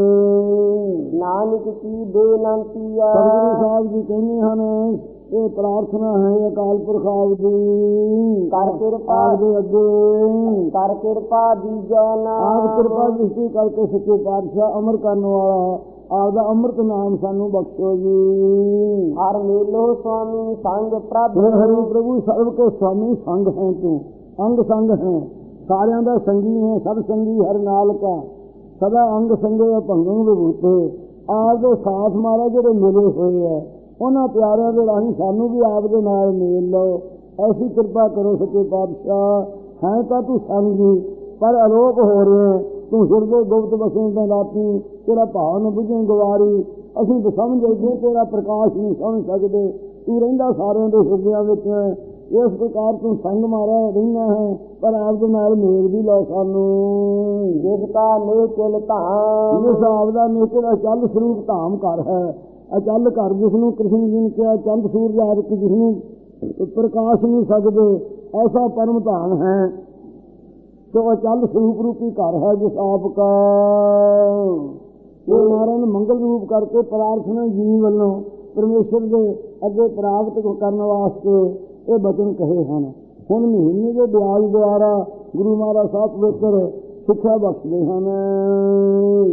ਗਏ। ਨਾਨਕ ਕੀ ਬੇਨੰਤੀਆ, ਸਤਿਗੁਰੂ ਸਾਹਿਬ ਜੀ ਕਹਿੰਦੇ ਹਨ ਇਹ ਪ੍ਰਾਰਥਨਾ ਹੈ ਅਕਾਲ ਪੁਰਖ ਆਪ ਦੀ, ਕਰ ਕਿਰਪਾ ਦੇ ਅੱਗੇ ਕਰ ਕਿਰਪਾ ਦੀਜੈ ਨਾਮ, ਆਪ ਕਿਰਪਾ ਦ੍ਰਿਸ਼ਟੀ ਕਰਕੇ ਸੱਚੇ ਪਾਤਸ਼ਾਹ ਅਮਰ ਕਰਨ ਵਾਲਾ ਆਪਦਾ ਅੰਮ੍ਰਿਤ ਨਾਮ ਸਾਨੂੰ ਬਖਸ਼ੋ ਜੀ। ਹਰ ਮੇਲੋ ਸੁਆਮੀ ਸੰਗ ਪ੍ਰਭ, ਹਰੀ ਪ੍ਰਭੂ ਸਰਬ ਕੇ ਸੁਆਮੀ ਸੰਗ ਹੈ, ਤੂੰ ਅੰਗ ਸੰਗ ਹੈ, ਸਾਰਿਆਂ ਦਾ ਸੰਗੀ ਹੈ। ਸਭ ਸੰਗੀ ਹਰ ਨਾਲ ਕਾ ਸਦਾ ਅੰਗ ਸੰਗੇ ਭੰਗੂ ਵਿਭੂਤੇ। ਆਪ ਦੇ ਸਾਥ ਮਾਰਾ ਜਿਹੜੇ ਮਿਲੇ ਹੋਏ ਹੈ, ਉਹਨਾਂ ਪਿਆਰਿਆਂ ਦੇ ਰਾਹੀਂ ਸਾਨੂੰ ਵੀ ਆਪ ਦੇ ਨਾਲ ਮੇਲ ਲਓ। ਐਸੀ ਕਿਰਪਾ ਕਰੋ ਸੱਚੇ ਪਾਤਸ਼ਾਹ। ਹੈ ਤਾਂ ਤੂੰ ਸੰਗੀ ਪਰ ਅਲੋਪ ਹੋ ਰਿਹਾ, ਤੂੰ ਹਿਰਦੇ ਗੁਪਤ ਵਸੇ ਤਾਂ ਰਾਤੀ, ਤੇਰਾ ਭਾਵ ਨੂੰ ਬੁਝੇ ਗਵਾਰੀ। ਅਸੀਂ ਤਾਂ ਸਮਝ ਜੇ ਤੇਰਾ ਪ੍ਰਕਾਸ਼ ਨਹੀਂ ਸਮਝ ਸਕਦੇ, ਤੂੰ ਰਹਿੰਦਾ ਸਾਰਿਆਂ ਦੇ ਹਿਰਦਿਆਂ ਵਿੱਚ। ਇਸ ਪ੍ਰਕਾਰ ਤੂੰ ਸੰਗ ਮਾਰਾ ਰਹਿਣਾ ਹੈ, ਪਰ ਆਪ ਦੇ ਨਾਲ ਮੇਲ ਵੀ ਲਓ ਸਾਨੂੰ। ਜਿਸ ਕਾ ਨੇਚਲ ਧਾਮ, ਜਿਸ ਆਪ ਦਾ ਨੇਚਲ ਅਚਲ ਸਰੂਪ ਧਾਮ ਘਰ ਹੈ। ਅਚਲ ਘਰ ਜਿਸ ਨੂੰ ਕ੍ਰਿਸ਼ਨ ਜੀ ਨੇ ਕਿਹਾ ਚੰਦ ਸੂਰਜ ਆਦਿਕ ਜਿਸ ਨੂੰ ਪ੍ਰਕਾਸ਼ ਨਹੀਂ ਸਕਦੇ, ਐਸਾ ਪਰਮ ਧਾਮ ਹੈ। तो अचल स्वरूप रूपी घर है जिस आपका। ये नारायण मंगल रूप करके प्रार्थना जीव वालों परमेश्वर के अगे प्राप्त करने वास्ते ये बचन कहे हैं। हुण महीने के ब्याज द्वारा गुरु महाराज साहब पवित्र शिक्षा बख्शते हैं।